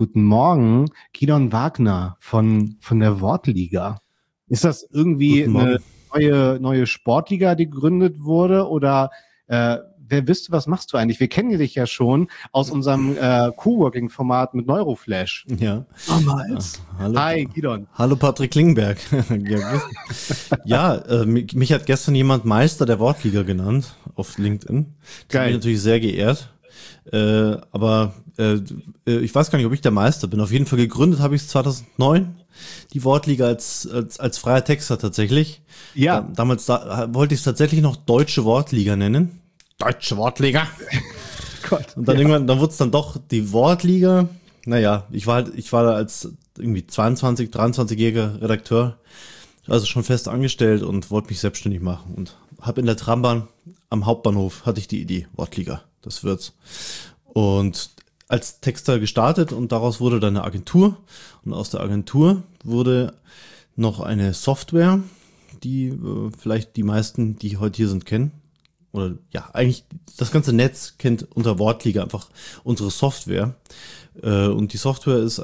Guten Morgen, Kidon Wagner von der Wortliga. Ist das irgendwie Guten eine Morgen. neue Sportliga, die gegründet wurde? Oder wer bist du, was machst du eigentlich? Wir kennen dich ja schon aus unserem Coworking-Format mit Neuroflash. Ja. Damals. Hallo, Hi, Kidon. hallo Patrick Klingberg. Mich hat gestern jemand Meister der Wortliga genannt auf LinkedIn. Das hat mich Geil. natürlich sehr geehrt. Aber ich weiß gar nicht, ob ich der Meister bin. Auf jeden Fall gegründet habe ich es 2009, die Wortliga als freier Texter tatsächlich. Ja, Wollte ich es tatsächlich noch Deutsche Wortliga nennen. Deutsche Wortliga. Gott. Und dann Ja. irgendwann, dann wurde es dann doch die Wortliga. Naja, ich war da als irgendwie 22, 23-jähriger Redakteur, also schon fest angestellt und wollte mich selbstständig machen und habe in der Trambahn am Hauptbahnhof hatte ich die Idee, Wortliga, das wird's. Und als Texter gestartet und daraus wurde dann eine Agentur und aus der Agentur wurde noch eine Software, die vielleicht die meisten, die heute hier sind, kennen. Oder ja, eigentlich das ganze Netz kennt unter Wortliga einfach unsere Software. Und die Software ist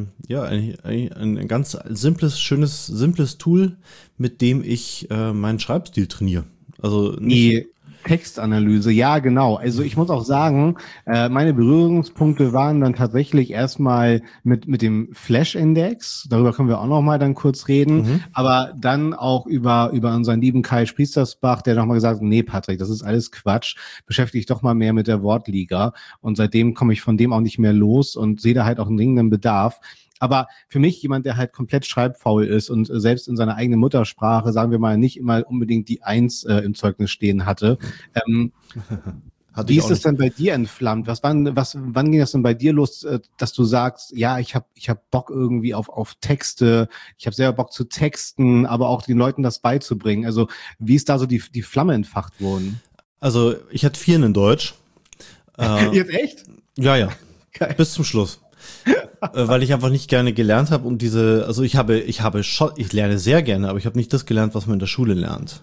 ein ganz simples Tool, mit dem ich meinen Schreibstil trainiere. Also nicht, Die Textanalyse, ja, genau. Also ich muss auch sagen, meine Berührungspunkte waren dann tatsächlich erstmal mit dem Flash-Index. Darüber können wir auch noch mal dann kurz reden. Aber dann auch über unseren lieben Kai Spriestersbach, der nochmal gesagt hat, nee, Patrick, das ist alles Quatsch. Beschäftige dich doch mal mehr mit der Wortliga. Und seitdem komme ich von dem auch nicht mehr los und sehe da halt auch einen dringenden Bedarf. Aber für mich, jemand, der halt komplett schreibfaul ist und selbst in seiner eigenen Muttersprache, sagen wir mal, nicht immer unbedingt die Eins im Zeugnis stehen hatte. Ähm, hatte Wie ich ist auch es nicht. denn bei dir entflammt? Wann ging das denn bei dir los, dass du sagst, ja, ich hab Bock irgendwie auf Texte, ich habe selber Bock zu texten, aber auch den Leuten das beizubringen. Also wie ist da so die Flamme entfacht worden? Also ich hatte 4 in Deutsch. Äh, Jetzt echt? ja, Geil. bis zum Schluss. Weil ich einfach nicht gerne gelernt habe und also ich lerne sehr gerne, aber ich habe nicht das gelernt, was man in der Schule lernt.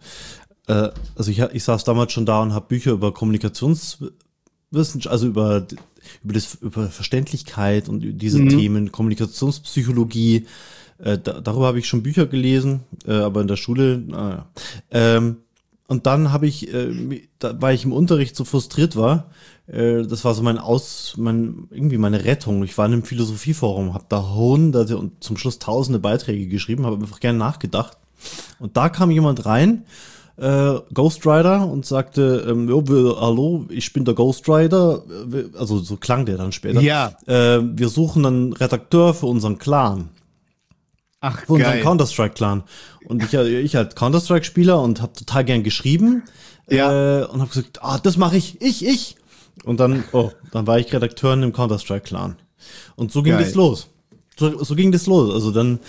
Also ich saß damals schon da und habe Bücher über Kommunikationswissenschaft, also über Verständlichkeit und diese Mhm. Themen, Kommunikationspsychologie, darüber habe ich schon Bücher gelesen, aber in der Schule, naja. Und dann weil ich im Unterricht so frustriert war, das war so irgendwie meine Rettung. Ich war in einem Philosophieforum, habe da hunderte und zum Schluss tausende Beiträge geschrieben, habe einfach gerne nachgedacht. Und da kam jemand rein, Ghostwriter, und sagte, hallo, ich bin der Ghostwriter, also so klang der dann später. Ja. Wir suchen einen Redakteur für unseren Clan. Ach, Für unseren geil. Counter-Strike-Clan. Und ich halt Counter-Strike-Spieler und habe total gern geschrieben Ja. und habe gesagt, das mache ich. Und dann war ich Redakteur in dem Counter-Strike-Clan. Und so ging das Geil. los. So ging das los. Also dann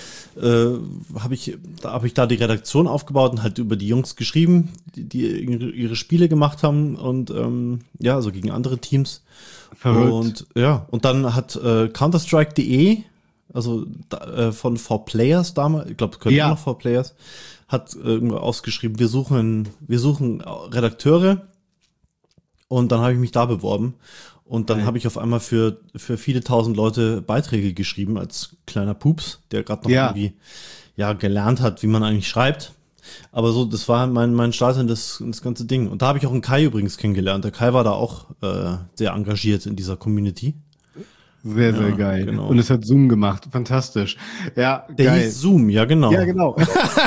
hab ich da die Redaktion aufgebaut und halt über die Jungs geschrieben, die ihre Spiele gemacht haben und ja, also gegen andere Teams. Verrückt. Und ja, und dann hat Counterstrike.de, also von 4Players damals, ich glaube, es können immer Ja. noch 4Players, hat irgendwo ausgeschrieben, wir suchen Redakteure, und dann habe ich mich da beworben und dann Geil. habe ich auf einmal für viele tausend Leute Beiträge geschrieben als kleiner Pups, der gerade noch Ja. irgendwie ja gelernt hat, wie man eigentlich schreibt. Aber so, das war mein Start in das ganze Ding. Und da habe ich auch einen Kai übrigens kennengelernt. Der Kai war da auch sehr engagiert in dieser Community. Sehr, sehr Ja, geil. genau. Und es hat Zoom gemacht. Fantastisch. Ja, Der hieß geil. Zoom, ja Ja, genau. genau.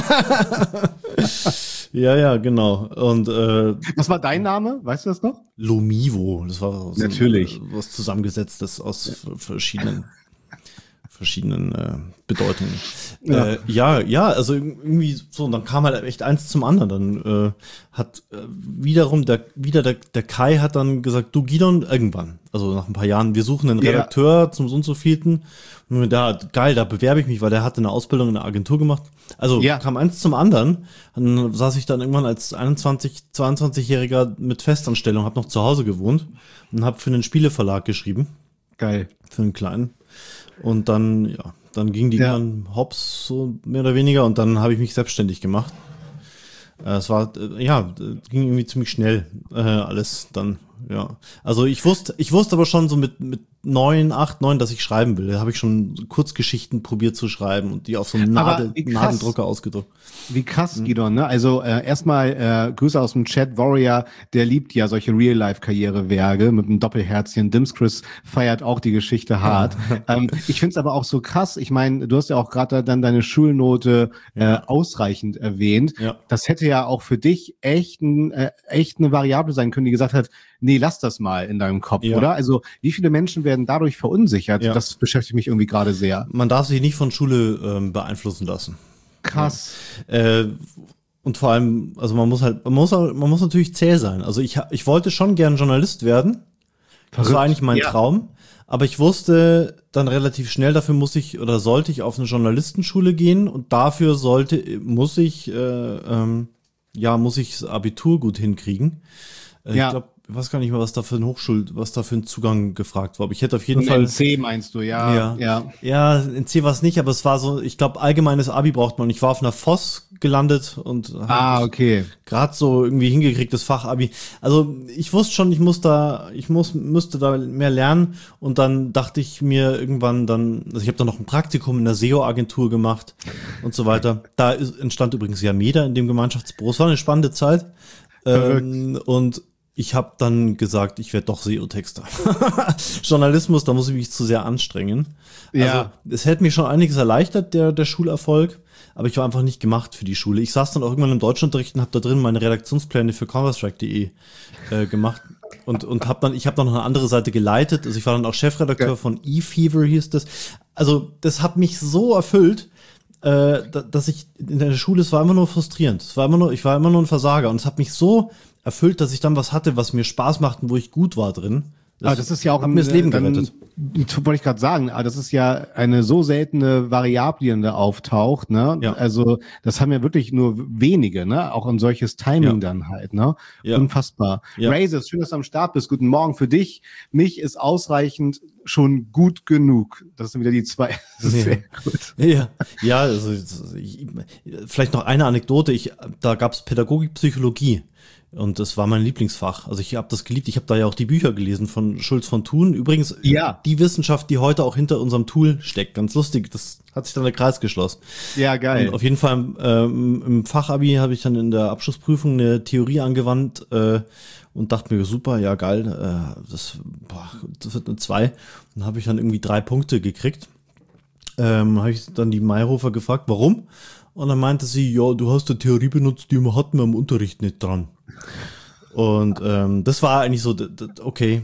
Ja, genau. Und Was war dein Name? Weißt du das noch? Lomivo, das war so Natürlich. was zusammengesetztes aus verschiedenen Bedeutungen. Ja. Ja, also irgendwie so, und dann kam halt echt eins zum anderen. Dann hat wiederum der Kai hat dann gesagt, du Gidon, irgendwann, also nach ein paar Jahren, wir suchen einen Ja. Redakteur zum so und so vielten. Und da, geil, da bewerbe ich mich, weil der hatte eine Ausbildung in der Agentur gemacht. Also Ja. kam eins zum anderen. Dann saß ich dann irgendwann als 22-Jähriger mit Festanstellung, habe noch zu Hause gewohnt und habe für einen Spieleverlag geschrieben, Geil. für einen kleinen. Und dann ging die Ja. irgendwann hops, so mehr oder weniger, und dann habe ich mich selbstständig gemacht. Es war, ging irgendwie ziemlich schnell alles dann, ja. Also ich wusste aber schon so mit 9, 8, 9, dass ich schreiben will. Da habe ich schon Kurzgeschichten probiert zu schreiben und die auf so einem Nadeldrucker ausgedruckt. Wie krass, Gidon, ne? Also erstmal Grüße aus dem Chat. Warrior, der liebt ja solche Real-Life-Karrierewerke mit einem Doppelherzchen. Dimskris feiert auch die Geschichte hart. Ich finde es aber auch so krass. Ich meine, du hast ja auch gerade dann deine Schulnote ausreichend erwähnt. Ja. Das hätte ja auch für dich echt eine Variable sein können, die gesagt hat, nee, lass das mal in deinem Kopf, oder? Also wie viele Menschen werden dadurch verunsichert? Ja. Das beschäftigt mich irgendwie gerade sehr. Man darf sich nicht von Schule beeinflussen lassen. Krass. Und vor allem, also man muss natürlich zäh sein. Also ich wollte schon gern Journalist werden. Das war eigentlich mein Traum. Aber ich wusste dann relativ schnell, dafür sollte ich auf eine Journalistenschule gehen und dafür muss ich das Abitur gut hinkriegen. Ich glaube, ich weiß gar nicht mehr, was da für ein Zugang gefragt war. Aber ich hätte auf jeden Fall. In C meinst du, ja. Ja, in C war es nicht, aber es war so, ich glaube, allgemeines Abi braucht man. Ich war auf einer FOS gelandet und okay. Gerade so irgendwie hingekriegtes Fachabi. Also ich wusste schon, müsste da mehr lernen und dann dachte ich mir irgendwann ich habe dann noch ein Praktikum in der SEO-Agentur gemacht und so weiter. Da entstand übrigens Yameda in dem Gemeinschaftsbüro. Es war eine spannende Zeit. Und ich habe dann gesagt, ich werde doch SEO-Texter. Journalismus, da muss ich mich zu sehr anstrengen. Ja. Also es hätte mir schon einiges erleichtert, der Schulerfolg, aber ich war einfach nicht gemacht für die Schule. Ich saß dann auch irgendwann im Deutschunterricht und habe da drin meine Redaktionspläne für Counterstrike.de gemacht und ich habe dann noch eine andere Seite geleitet. Also ich war dann auch Chefredakteur von eFever, hieß das. Also das hat mich so erfüllt, dass ich in der Schule, es war immer nur frustrierend. Ich war immer nur ein Versager und es hat mich so erfüllt, dass ich dann was hatte, was mir Spaß macht und wo ich gut war drin. Das ist ja auch mir das Leben gerettet. Wollte ich gerade sagen, das ist ja eine so seltene Variable, die da auftaucht, ne? Ja. Also das haben ja wirklich nur wenige, ne? Auch ein solches Timing dann halt, ne? Ja. Unfassbar. Ja. Razors, schön, dass du am Start bist. Guten Morgen für dich. Mich ist ausreichend schon gut genug. Das sind wieder die zwei. Das ist sehr gut. Ja, also vielleicht noch eine Anekdote. Da gab es Pädagogik, Psychologie. Und das war mein Lieblingsfach. Also ich habe das geliebt. Ich habe da ja auch die Bücher gelesen von Schulz von Thun. Übrigens, die Wissenschaft, die heute auch hinter unserem Tool steckt. Ganz lustig. Das hat sich dann der Kreis geschlossen. Ja, geil. Und auf jeden Fall im Fachabi habe ich dann in der Abschlussprüfung eine Theorie angewandt und dachte mir, super, ja geil, das wird eine 2. Dann habe ich dann irgendwie 3 Punkte gekriegt. Habe ich dann die Mayhofer gefragt, warum? Und dann meinte sie, ja, du hast eine Theorie benutzt, die hatten wir im Unterricht nicht dran. Und das war eigentlich so, okay,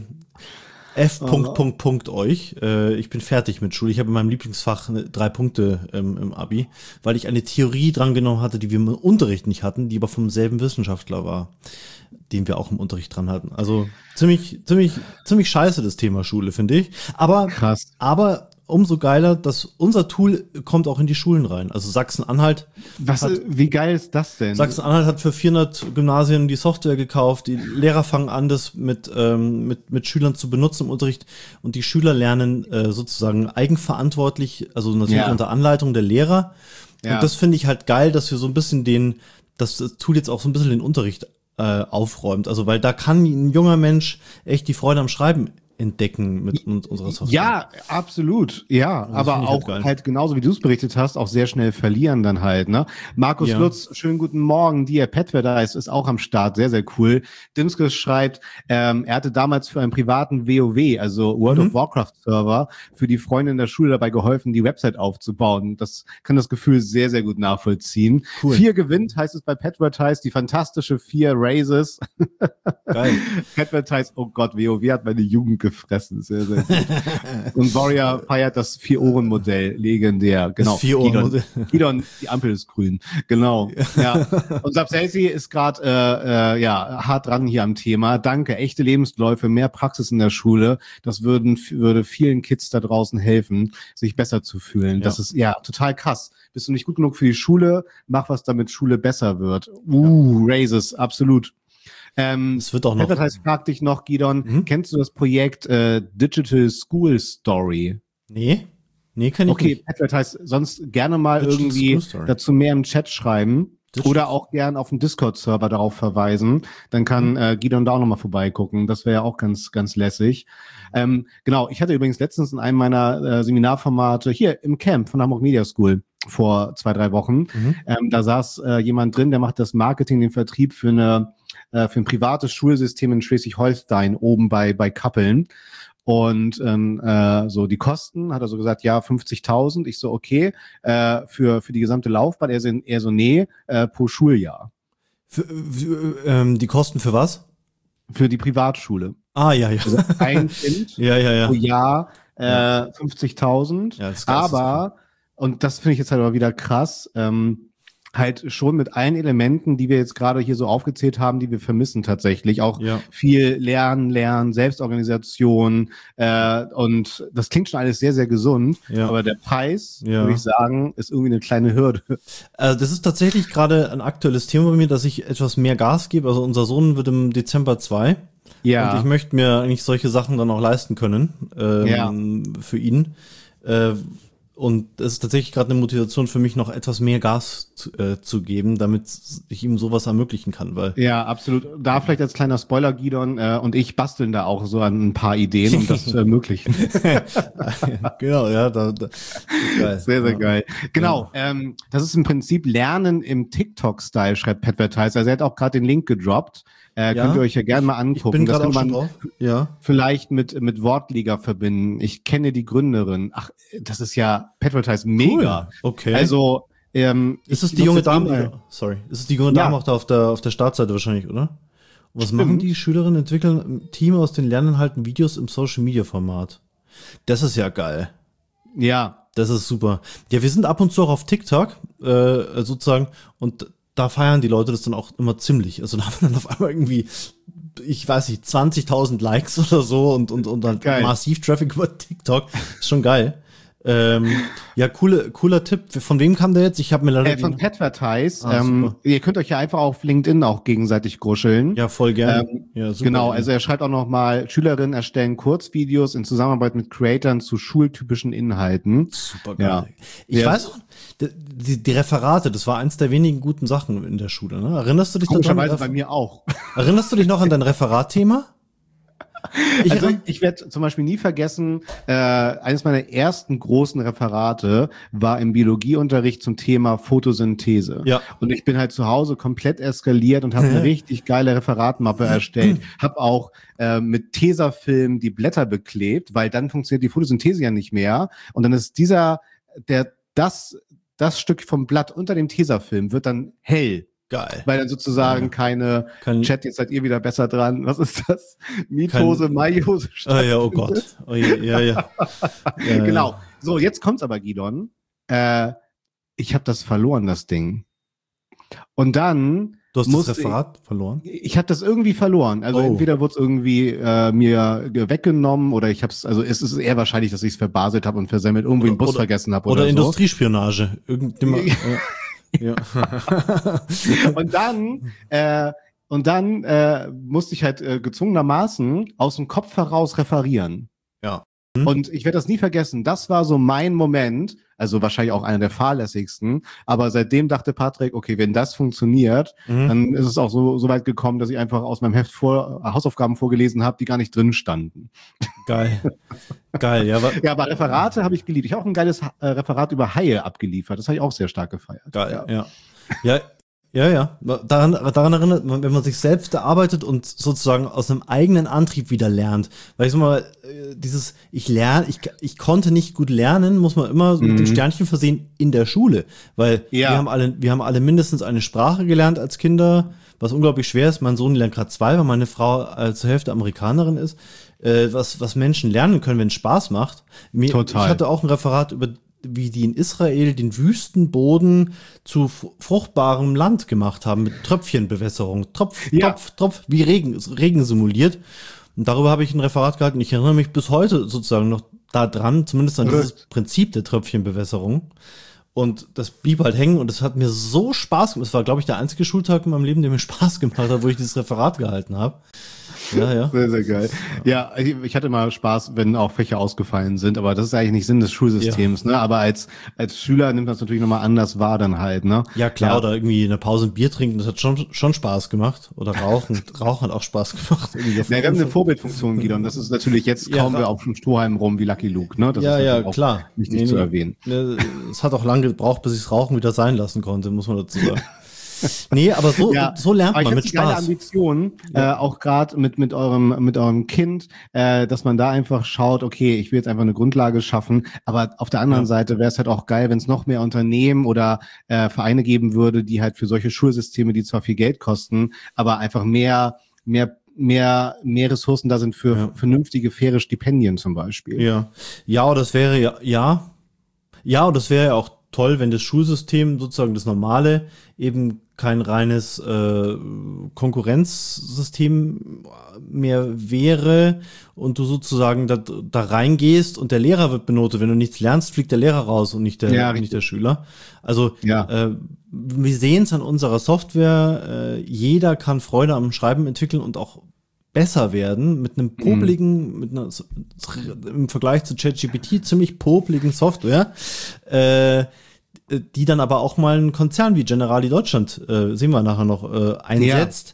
F. euch. Ich bin fertig mit Schule. Ich habe in meinem Lieblingsfach 3 Punkte im Abi, weil ich eine Theorie dran genommen hatte, die wir im Unterricht nicht hatten, die aber vom selben Wissenschaftler war, den wir auch im Unterricht dran hatten. Also ziemlich scheiße das Thema Schule, finde ich. Aber krass. Aber umso geiler, dass unser Tool kommt auch in die Schulen rein. Also Sachsen-Anhalt. Wie geil ist das denn? Sachsen-Anhalt hat für 400 Gymnasien die Software gekauft. Die Lehrer fangen an, das mit Schülern zu benutzen im Unterricht. Und die Schüler lernen sozusagen eigenverantwortlich, also natürlich unter Anleitung der Lehrer. Ja. Und das finde ich halt geil, dass wir so ein bisschen das Tool jetzt auch so ein bisschen den Unterricht aufräumt. Also weil da kann ein junger Mensch echt die Freude am Schreiben entdecken mit unserer Software. Ja, absolut. Ja, also aber auch halt genauso wie du es berichtet hast, auch sehr schnell verlieren dann halt, ne? Markus Lutz, schönen guten Morgen. Dir Petverdice ist auch am Start, sehr, sehr cool. Dimskes schreibt, er hatte damals für einen privaten WoW, also World of Warcraft Server, für die Freunde in der Schule dabei geholfen, die Website aufzubauen. Das kann das Gefühl sehr, sehr gut nachvollziehen. Cool. 4 gewinnt, heißt es bei Petverdice, die fantastische 4 Raises. Geil. Petverdice, oh Gott, WoW hat meine Jugend gefressen. Sehr, sehr gut. Und Warrior feiert das 4-Ohren-Modell. Legendär. Genau. Das 4-Ohren-Modell. Gidon, die Ampel ist grün. Genau. Ja. Und Sapselsi ist gerade hart dran hier am Thema. Danke. Echte Lebensläufe, mehr Praxis in der Schule. Das würde vielen Kids da draußen helfen, sich besser zu fühlen. Ja. Das ist total krass. Bist du nicht gut genug für die Schule? Mach was, damit Schule besser wird. Raises, absolut. Es wird auch noch. Advertise fragt dich noch, Gidon, kennst du das Projekt Digital School Story? Nee, kenn ich nicht. Okay, Advertise, sonst gerne mal Digital irgendwie dazu mehr im Chat schreiben. Oder auch gern auf den Discord-Server darauf verweisen. Dann kann Gidon da auch nochmal vorbeigucken. Das wäre ja auch ganz, ganz lässig. Genau, ich hatte übrigens letztens in einem meiner Seminarformate hier im Camp von Hamburg Media School vor 2-3 Wochen. Da saß jemand drin, der macht das Marketing, den Vertrieb für ein privates Schulsystem in Schleswig-Holstein oben bei Kappeln. Und so die Kosten, hat er so gesagt, ja, 50.000. Ich so, okay, für die gesamte Laufbahn. Er so, nee, pro Schuljahr. Die Kosten für was? Für die Privatschule. Ah, ja. Also ein Kind pro Jahr 50.000. Ja, das ist aber, und das finde ich jetzt halt aber wieder krass, halt schon mit allen Elementen, die wir jetzt gerade hier so aufgezählt haben, die wir vermissen tatsächlich. Auch viel Lernen, Selbstorganisation und das klingt schon alles sehr, sehr gesund. Aber der Preis, würde ich sagen, ist irgendwie eine kleine Hürde. Also das ist tatsächlich gerade ein aktuelles Thema bei mir, dass ich etwas mehr Gas gebe. Also unser Sohn wird im Dezember 2. Ja. Und ich möchte mir eigentlich solche Sachen dann auch leisten können für ihn. Und das ist tatsächlich gerade eine Motivation für mich, noch etwas mehr Gas zu geben, damit ich ihm sowas ermöglichen kann. Weil ja, absolut. Da vielleicht als kleiner Spoiler, Gidon und ich basteln da auch so an ein paar Ideen, um das zu ermöglichen. Genau, ja. Geil. Sehr, sehr geil. Genau, das ist im Prinzip Lernen im TikTok-Style, schreibt Petvertise. Also er hat auch gerade den Link gedroppt. Könnt ihr euch ja gerne mal angucken. Ich bin gerade auch schon drauf. Ja. Vielleicht mit Wortliga verbinden. Ich kenne die Gründerin. Ach, das ist ja Petvertise mega. Cool. Okay. Also ist es die junge Dame? Sorry. Ist es die junge Dame auch da auf der Startseite wahrscheinlich, oder? Und was machen die Schülerinnen? Entwickeln ein Team aus den Lerninhalten Videos im Social-Media-Format. Das ist ja geil. Ja. Das ist super. Ja, wir sind ab und zu auch auf TikTok, sozusagen, und da feiern die Leute das dann auch immer ziemlich. Also da haben wir dann auf einmal irgendwie, ich weiß nicht, 20.000 Likes oder so und dann massiv Traffic über TikTok. Ist schon geil. Ja, cooler Tipp. Von wem kam der jetzt? Ich habe mir leider von Petvertise. Ihr könnt euch ja einfach auf LinkedIn auch gegenseitig gruscheln. Ja, voll gerne. Ja, super. Genau, also er schreibt auch noch mal, Schülerinnen erstellen Kurzvideos in Zusammenarbeit mit Creatoren zu schultypischen Inhalten. Super geil. Ja. Ich weiß auch, die Referate, das war eins der wenigen guten Sachen in der Schule. Ne? Erinnerst du dich daran? Komischerweise bei mir auch. Erinnerst du dich noch an dein Referatthema? Ich werde zum Beispiel nie vergessen, eines meiner ersten großen Referate war im Biologieunterricht zum Thema Photosynthese. Ja. Und ich bin halt zu Hause komplett eskaliert und habe eine richtig geile Referatmappe erstellt. Habe auch mit Tesafilm die Blätter beklebt, weil dann funktioniert die Photosynthese ja nicht mehr. Und dann ist das Stück vom Blatt unter dem Tesafilm wird dann hell. Geil. Weil dann sozusagen keine Chat, jetzt seid ihr wieder besser dran. Was ist das? Mitose, Meiose. Oh Gott. Oh, ja. Genau. So, jetzt kommt's aber, Gidon. Ich habe das verloren, das Ding. Und dann Du hast das Referat verloren? Ich habe das irgendwie verloren. Also entweder wurde es irgendwie mir weggenommen oder es ist eher wahrscheinlich, dass ich es verbaselt habe und versemmelt, irgendwie im Bus vergessen habe oder so. Industriespionage. Irgendjemand. Ja. und dann musste ich halt gezwungenermaßen aus dem Kopf heraus referieren. Ja. Und ich werde das nie vergessen. Das war so mein Moment, also wahrscheinlich auch einer der fahrlässigsten. Aber seitdem dachte Patrick, okay, wenn das funktioniert, dann ist es auch so weit gekommen, dass ich einfach aus meinem Heft Hausaufgaben vorgelesen habe, die gar nicht drin standen. Geil. Geil, ja. Aber Referate habe ich geliebt. Ich habe auch ein geiles Referat über Haie abgeliefert. Das habe ich auch sehr stark gefeiert. Geil, ja. Ja. Daran erinnert man, wenn man sich selbst erarbeitet und sozusagen aus einem eigenen Antrieb wieder lernt. Weil ich sag mal, ich konnte nicht gut lernen, muss man immer mit dem Sternchen versehen in der Schule. Weil wir haben alle mindestens eine Sprache gelernt als Kinder, was unglaublich schwer ist. Mein Sohn lernt gerade 2, weil meine Frau zur Hälfte Amerikanerin ist. Was Menschen lernen können, wenn es Spaß macht. Total. Ich hatte auch ein Referat über wie die in Israel den Wüstenboden zu fruchtbarem Land gemacht haben mit Tröpfchenbewässerung. Tropf, wie Regen simuliert. Und darüber habe ich ein Referat gehalten. Ich erinnere mich bis heute sozusagen noch daran, zumindest an dieses Prinzip der Tröpfchenbewässerung. Und das blieb halt hängen und es hat mir so Spaß gemacht. Es war, glaube ich, der einzige Schultag in meinem Leben, der mir Spaß gemacht hat, wo ich dieses Referat gehalten habe. Ja. Sehr, sehr geil. Ja, ich hatte mal Spaß, wenn auch Fächer ausgefallen sind, aber das ist eigentlich nicht Sinn des Schulsystems, ne? Aber als Schüler nimmt das natürlich nochmal anders wahr dann halt, ne? Ja, klar, oder irgendwie in der Pause ein Bier trinken, das hat schon Spaß gemacht. Oder Rauchen hat auch Spaß gemacht. Wir haben eine Vorbildfunktion, Guido, und das ist natürlich, jetzt kaum wir auf dem Strohhalm rum wie Lucky Luke, ne? Das ist auch klar. Wichtig zu erwähnen. Es hat auch lange gebraucht, bis ich das Rauchen wieder sein lassen konnte, muss man dazu sagen. Nee, aber so lernt man mit Spaß. Ambition, auch gerade mit eurem Kind, dass man da einfach schaut, okay, ich will jetzt einfach eine Grundlage schaffen, aber auf der anderen Seite wäre es halt auch geil, wenn es noch mehr Unternehmen oder Vereine geben würde, die halt für solche Schulsysteme, die zwar viel Geld kosten, aber einfach mehr Ressourcen da sind für vernünftige, faire Stipendien zum Beispiel. Ja, und das wäre und das wäre ja auch toll, wenn das Schulsystem, sozusagen das normale, eben kein reines Konkurrenzsystem mehr wäre und du sozusagen da reingehst und der Lehrer wird benotet. Wenn du nichts lernst, fliegt der Lehrer raus und nicht der Schüler. Also wir sehen es an unserer Software, jeder kann Freude am Schreiben entwickeln und auch besser werden mit einem popligen, im Vergleich zu ChatGPT ziemlich popligen Software, die dann aber auch mal ein Konzern wie Generali Deutschland, sehen wir nachher noch, einsetzt.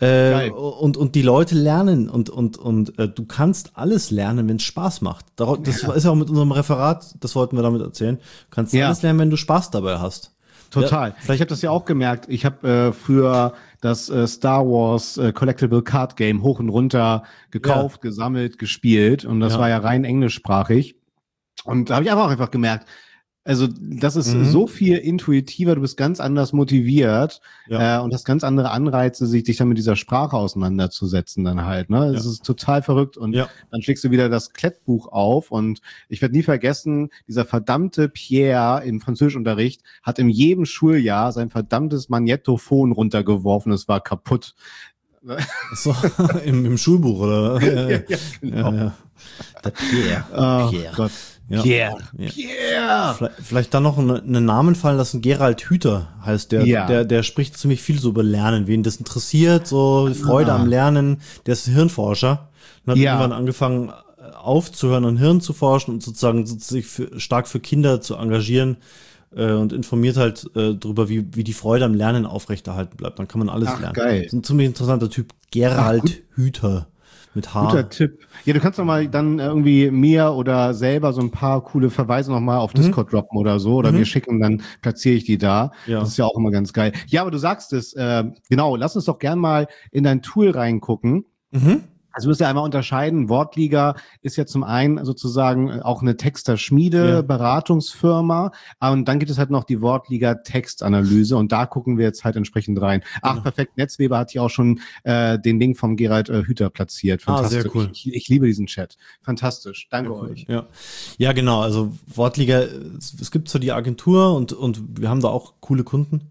Und die Leute lernen und du kannst alles lernen, wenn es Spaß macht. Das ist ja auch mit unserem Referat, das wollten wir damit erzählen. Du kannst alles lernen, wenn du Spaß dabei hast. Total. Vielleicht habt ihr das ja auch gemerkt. Ich habe früher das Star Wars Collectible Card Game hoch und runter gekauft, gesammelt, gespielt und das war ja rein englischsprachig. Und da habe ich einfach gemerkt, also das ist so viel intuitiver, du bist ganz anders motiviert und hast ganz andere Anreize, dich dann mit dieser Sprache auseinanderzusetzen dann halt. Ne? Das ist total verrückt und dann schlägst du wieder das Klettbuch auf und ich werde nie vergessen, dieser verdammte Pierre im Französischunterricht hat in jedem Schuljahr sein verdammtes Magnetophon runtergeworfen, es war kaputt. So, im Schulbuch, oder? Genau. Der Pierre. Oh Gott. Pierre. Vielleicht dann noch einen Namen fallen lassen. Gerald Hüther heißt der. Der spricht ziemlich viel so über Lernen. Wen das interessiert, so Freude am Lernen. Der ist Hirnforscher und hat irgendwann angefangen aufzuhören, an Hirn zu forschen und sozusagen sich stark für Kinder zu engagieren und informiert halt darüber, wie die Freude am Lernen aufrechterhalten bleibt. Dann kann man alles lernen. Geil. Das ist ein ziemlich interessanter Typ. Gerald Hüther. Mit H. Guter Tipp. Ja, du kannst doch mal dann irgendwie mir oder selber so ein paar coole Verweise noch mal auf Discord droppen oder so. Oder mir schicken, dann platziere ich die da. Ja. Das ist ja auch immer ganz geil. Ja, aber du sagst es, genau, lass uns doch gern mal in dein Tool reingucken. Also du musst ja einmal unterscheiden, Wortliga ist ja zum einen sozusagen auch eine Texterschmiede, Beratungsfirma, und dann gibt es halt noch die Wortliga Textanalyse und da gucken wir jetzt halt entsprechend rein. Ach, perfekt, Netzweber hat hier auch schon den Link vom Gerald Hüther platziert. Fantastisch. Sehr cool. Ich liebe diesen Chat. Fantastisch. Danke euch. Ja, genau, also Wortliga, es gibt so die Agentur und wir haben da auch coole Kunden.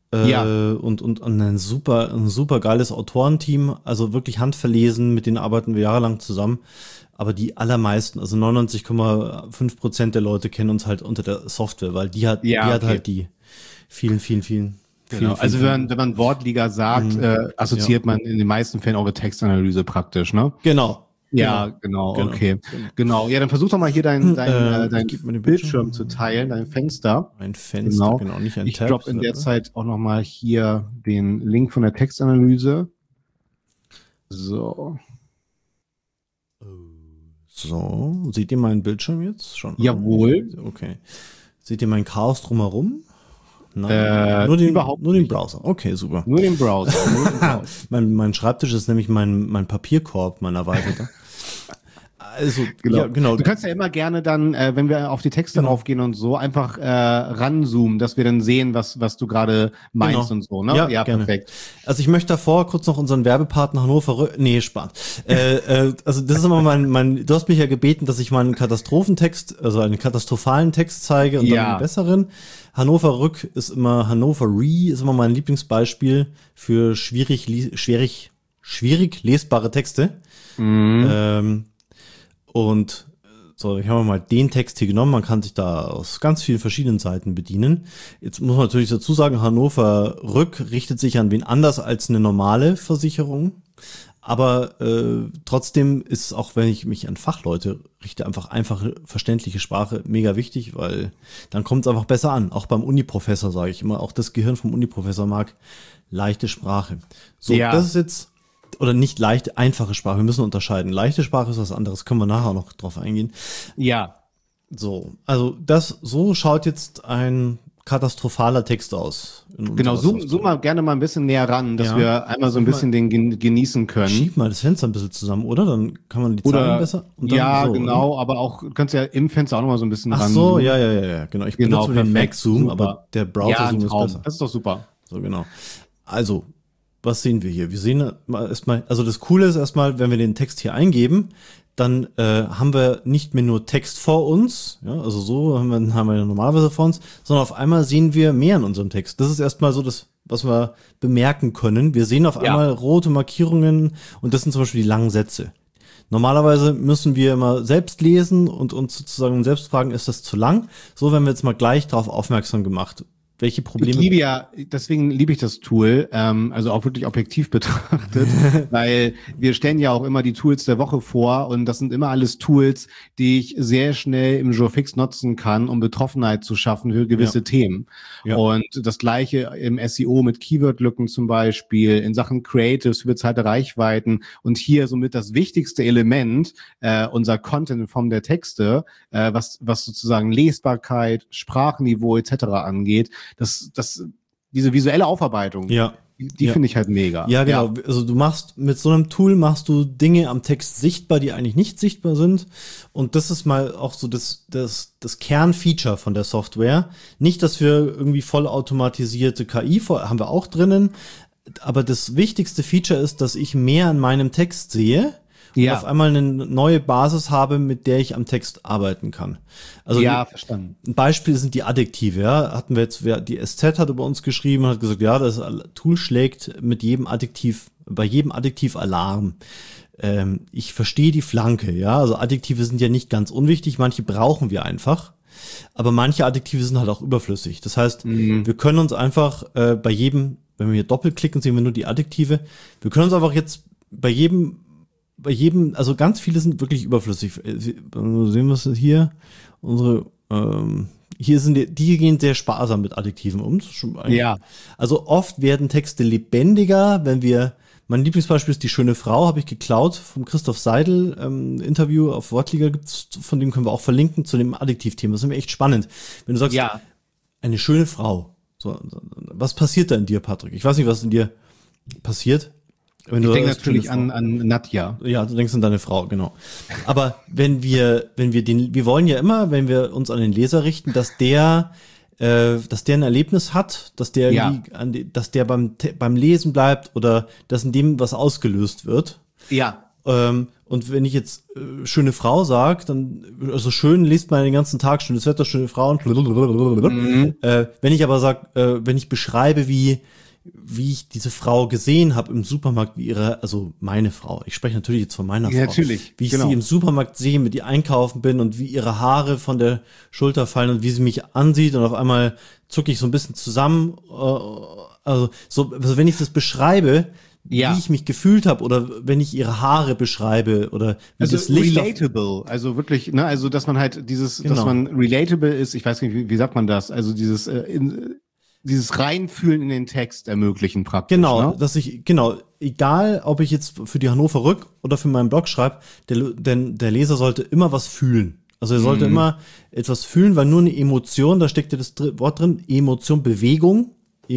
Und ein super geiles Autorenteam, also wirklich handverlesen, mit denen arbeiten wir jahrelang zusammen, aber die allermeisten, also 99,5% der Leute kennen uns halt unter der Software, weil die hat halt die vielen. Genau. Also wenn man Wortliga sagt, assoziiert man in den meisten Fällen eure Textanalyse praktisch, ne? Genau. Ja, genau, okay. Genau. Ja, dann versuch doch mal hier dein Bildschirm zu teilen, dein Fenster. Ein Fenster, genau, nicht ein Tab. Ich droppe in der oder? Zeit auch noch mal hier den Link von der Textanalyse. So, seht ihr meinen Bildschirm jetzt schon? Jawohl. Okay. Seht ihr mein Chaos drumherum? Nein, nur den Browser. Okay, super. Nur den Browser. Mein Schreibtisch ist nämlich mein Papierkorb, mein erweiterter. Also, genau. Du kannst ja immer gerne dann, wenn wir auf die Texte draufgehen und so, einfach ranzoomen, dass wir dann sehen, was du gerade meinst und so, ne? Ja, gerne. Perfekt. Also ich möchte davor kurz noch unseren Werbepartner Hannover Spaß. Also das ist immer du hast mich ja gebeten, dass ich mal einen Katastrophentext, also einen katastrophalen Text zeige und dann einen besseren. Hannover ist immer mein Lieblingsbeispiel für schwierig lesbare Texte. Und so, ich habe mal den Text hier genommen, man kann sich da aus ganz vielen verschiedenen Seiten bedienen. Jetzt muss man natürlich dazu sagen, Hannover Rück richtet sich an wen anders als eine normale Versicherung. Aber trotzdem ist auch, wenn ich mich an Fachleute richte, einfach einfache, verständliche Sprache mega wichtig, weil dann kommt es einfach besser an. Auch beim Uniprofessor sage ich immer, auch das Gehirn vom Uniprofessor mag leichte Sprache. So, ja. Das ist jetzt, oder nicht leichte, einfache Sprache, wir müssen unterscheiden. Leichte Sprache ist was anderes, können wir nachher noch drauf eingehen. Ja. So, also so schaut jetzt ein katastrophaler Text aus. Genau, zoom mal gerne mal ein bisschen näher ran, dass wir einmal so ein bisschen den genießen können. Schieb mal das Fenster ein bisschen zusammen, oder? Dann kann man die Zahlen besser. Und dann ja, so, genau, oder? Aber auch, du kannst ja im Fenster auch noch mal so ein bisschen ran. Ach so, ja, genau. Ich benutze den Mac-Zoom, aber der Browser-Zoom ist besser. Das ist doch super. So, genau. Also, was sehen wir hier? Wir sehen erstmal, also das Coole ist erstmal, wenn wir den Text hier eingeben, dann haben wir nicht mehr nur Text vor uns, ja, also so haben wir normalerweise vor uns, sondern auf einmal sehen wir mehr in unserem Text. Das ist erstmal so das, was wir bemerken können. Wir sehen auf einmal rote Markierungen und das sind zum Beispiel die langen Sätze. Normalerweise müssen wir immer selbst lesen und uns sozusagen selbst fragen, ist das zu lang? So werden wir jetzt mal gleich darauf aufmerksam gemacht. Welche Probleme? Deswegen liebe ich das Tool, also auch wirklich objektiv betrachtet, weil wir stellen ja auch immer die Tools der Woche vor und das sind immer alles Tools, die ich sehr schnell im Jourfix nutzen kann, um Betroffenheit zu schaffen für gewisse Themen. Ja. Und das Gleiche im SEO mit Keyword-Lücken zum Beispiel, in Sachen Creatives für bezahlte Reichweiten und hier somit das wichtigste Element, unser Content in Form der Texte, was sozusagen Lesbarkeit, Sprachniveau etc. angeht. Diese visuelle Aufarbeitung, die finde ich halt mega. Ja, genau. Ja. Also mit so einem Tool machst du Dinge am Text sichtbar, die eigentlich nicht sichtbar sind. Und das ist mal auch so das Kernfeature von der Software. Nicht, dass wir irgendwie vollautomatisierte KI haben wir auch drinnen. Aber das wichtigste Feature ist, dass ich mehr an meinem Text sehe. Und auf einmal eine neue Basis habe, mit der ich am Text arbeiten kann. Also verstanden. Ein Beispiel sind die Adjektive. Ja, hatten wir jetzt, die SZ hat über uns geschrieben und hat gesagt, ja, das Tool schlägt bei jedem Adjektiv Alarm. Ich verstehe die Flanke. Ja, also Adjektive sind ja nicht ganz unwichtig. Manche brauchen wir einfach. Aber manche Adjektive sind halt auch überflüssig. Das heißt, wir können uns einfach bei jedem, wenn wir hier doppelklicken, sehen wir nur die Adjektive. Wir können uns einfach jetzt bei jedem, also ganz viele sind wirklich überflüssig. Sehen wir es hier? Hier die gehen sehr sparsam mit Adjektiven um. Also oft werden Texte lebendiger, mein Lieblingsbeispiel ist die schöne Frau, habe ich geklaut vom Christoph Seidel, Interview auf Wortliga gibt's, von dem können wir auch verlinken zu dem Adjektivthema. Das ist nämlich echt spannend. Wenn du sagst, eine schöne Frau. So, was passiert da in dir, Patrick? Ich weiß nicht, was in dir passiert. Ich denke natürlich an Nadja. Ja, du denkst an deine Frau, genau. Aber wir wollen ja immer, wenn wir uns an den Leser richten, dass der ein Erlebnis hat, dass der beim Lesen bleibt oder dass in dem was ausgelöst wird. Ja. Und wenn ich jetzt schöne Frau sage, dann, also schön liest man den ganzen Tag, schönes Wetter, schöne Frauen. Wenn ich aber sage, wenn ich beschreibe, wie ich diese Frau gesehen habe im Supermarkt, also meine Frau. Ich spreche natürlich jetzt von meiner Frau. Natürlich. Wie ich sie im Supermarkt sehe, mit ihr einkaufen bin und wie ihre Haare von der Schulter fallen und wie sie mich ansieht und auf einmal zucke ich so ein bisschen zusammen. Also wenn ich das beschreibe, wie ich mich gefühlt habe oder wenn ich ihre Haare beschreibe oder wie das Licht relatable, also wirklich, ne, also dass man halt dass man relatable ist, ich weiß nicht, wie sagt man das, also dieses Reinfühlen in den Text ermöglichen praktisch. Genau, ne? Egal, ob ich jetzt für die Hannover Rück oder für meinen Blog schreibe, der Leser sollte immer was fühlen. Also er sollte immer etwas fühlen, weil nur eine Emotion, da steckt ja das Wort drin, Emotion, Bewegung.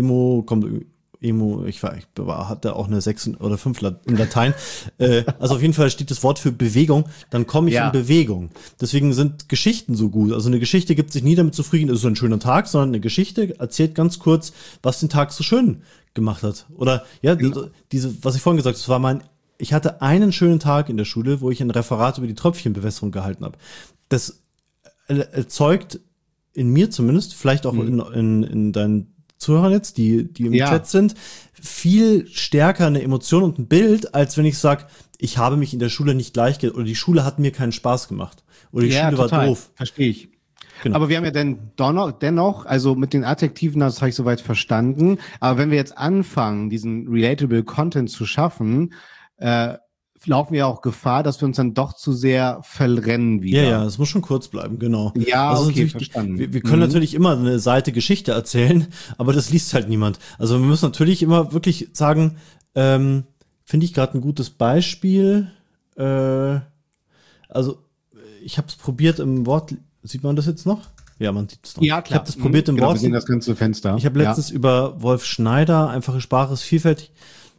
Ich hatte auch eine 6 oder 5 in Latein. Also auf jeden Fall steht das Wort für Bewegung, dann komme ich in Bewegung. Deswegen sind Geschichten so gut. Also eine Geschichte gibt sich nie damit zufrieden, es ist ein schöner Tag, sondern eine Geschichte erzählt ganz kurz, was den Tag so schön gemacht hat. Oder was ich vorhin gesagt habe, ich hatte einen schönen Tag in der Schule, wo ich ein Referat über die Tröpfchenbewässerung gehalten habe. Das erzeugt in mir zumindest, vielleicht auch in deinen Zuhörern jetzt, die im Chat sind, viel stärker eine Emotion und ein Bild, als wenn ich sage, ich habe mich in der Schule nicht oder die Schule hat mir keinen Spaß gemacht. Oder die Schule war doof. Verstehe ich. Genau. Aber wir haben ja dennoch, also mit den Adjektiven, das habe ich soweit verstanden, aber wenn wir jetzt anfangen, diesen relatable Content zu schaffen, laufen wir auch Gefahr, dass wir uns dann doch zu sehr verrennen wieder. Ja, es muss schon kurz bleiben, genau. Ja, also okay, verstanden. Wir können natürlich immer eine Seite Geschichte erzählen, aber das liest halt niemand. Also wir müssen natürlich immer wirklich sagen, finde ich gerade ein gutes Beispiel. Also ich habe es probiert im Wort. Sieht man das jetzt noch? Ja, man sieht es noch. Ja, klar. Ich habe das probiert im Wort. Wir sehen das ganze Fenster. Ich habe letztens über Wolf Schneider, einfache Sprache ist vielfältig.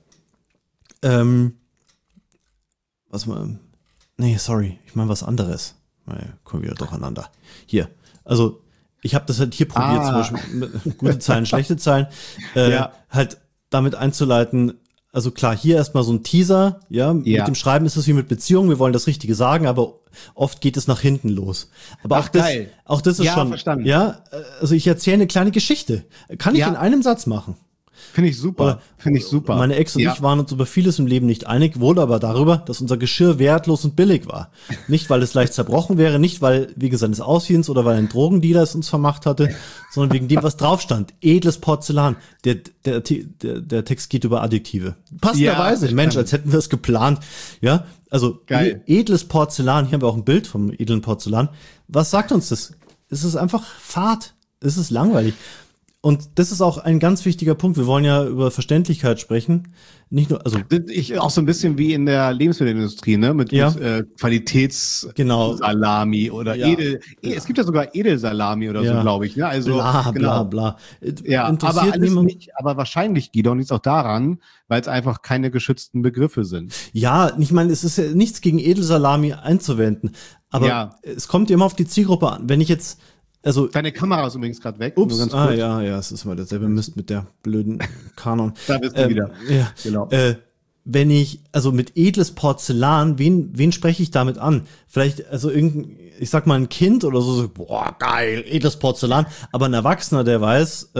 Ich meine was anderes. Naja, kommen wir wieder durcheinander. Hier, also ich habe das halt hier probiert, zum Beispiel mit gute Zahlen, schlechte Zahlen, halt damit einzuleiten. Also klar, hier erstmal so ein Teaser, mit dem Schreiben ist es wie mit Beziehungen, wir wollen das Richtige sagen, aber oft geht es nach hinten los. Aber auch das ist schon, verstanden. Ja, also ich erzähle eine kleine Geschichte. Kann ich in einem Satz machen. Finde ich super. Meine Ex und ich waren uns über vieles im Leben nicht einig, wohl aber darüber, dass unser Geschirr wertlos und billig war. Nicht, weil es leicht zerbrochen wäre, nicht, weil wegen seines Aussehens oder weil ein Drogendealer es uns vermacht hatte, sondern wegen dem, was drauf stand. Edles Porzellan. Der Text geht über Adjektive. Passenderweise, Mensch, als hätten wir es geplant. Ja, also geil. Edles Porzellan, hier haben wir auch ein Bild vom edlen Porzellan. Was sagt uns das? Es ist einfach Fad. Es ist langweilig. Und das ist auch ein ganz wichtiger Punkt. Wir wollen ja über Verständlichkeit sprechen. Nicht nur, also. Auch so ein bisschen wie in der Lebensmittelindustrie, ne? Mit Qualitätssalami oder es gibt ja sogar Edelsalami oder so, glaube ich, ne? Also, bla. Ja, aber alles nicht, aber wahrscheinlich, Guido, liegt es auch daran, weil es einfach keine geschützten Begriffe sind. Ja, ich meine, es ist ja nichts gegen Edelsalami einzuwenden. Aber es kommt immer auf die Zielgruppe an. Wenn ich jetzt, deine Kamera ist übrigens gerade weg. Ups, es ist mal derselbe Mist mit der blöden Kanon. Da bist du wieder. Ja, genau. Wenn ich, mit edles Porzellan, wen spreche ich damit an? Vielleicht, ich sag mal ein Kind oder so, boah, geil, edles Porzellan. Aber ein Erwachsener, der weiß,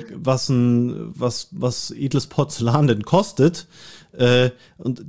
was edles Porzellan denn kostet, und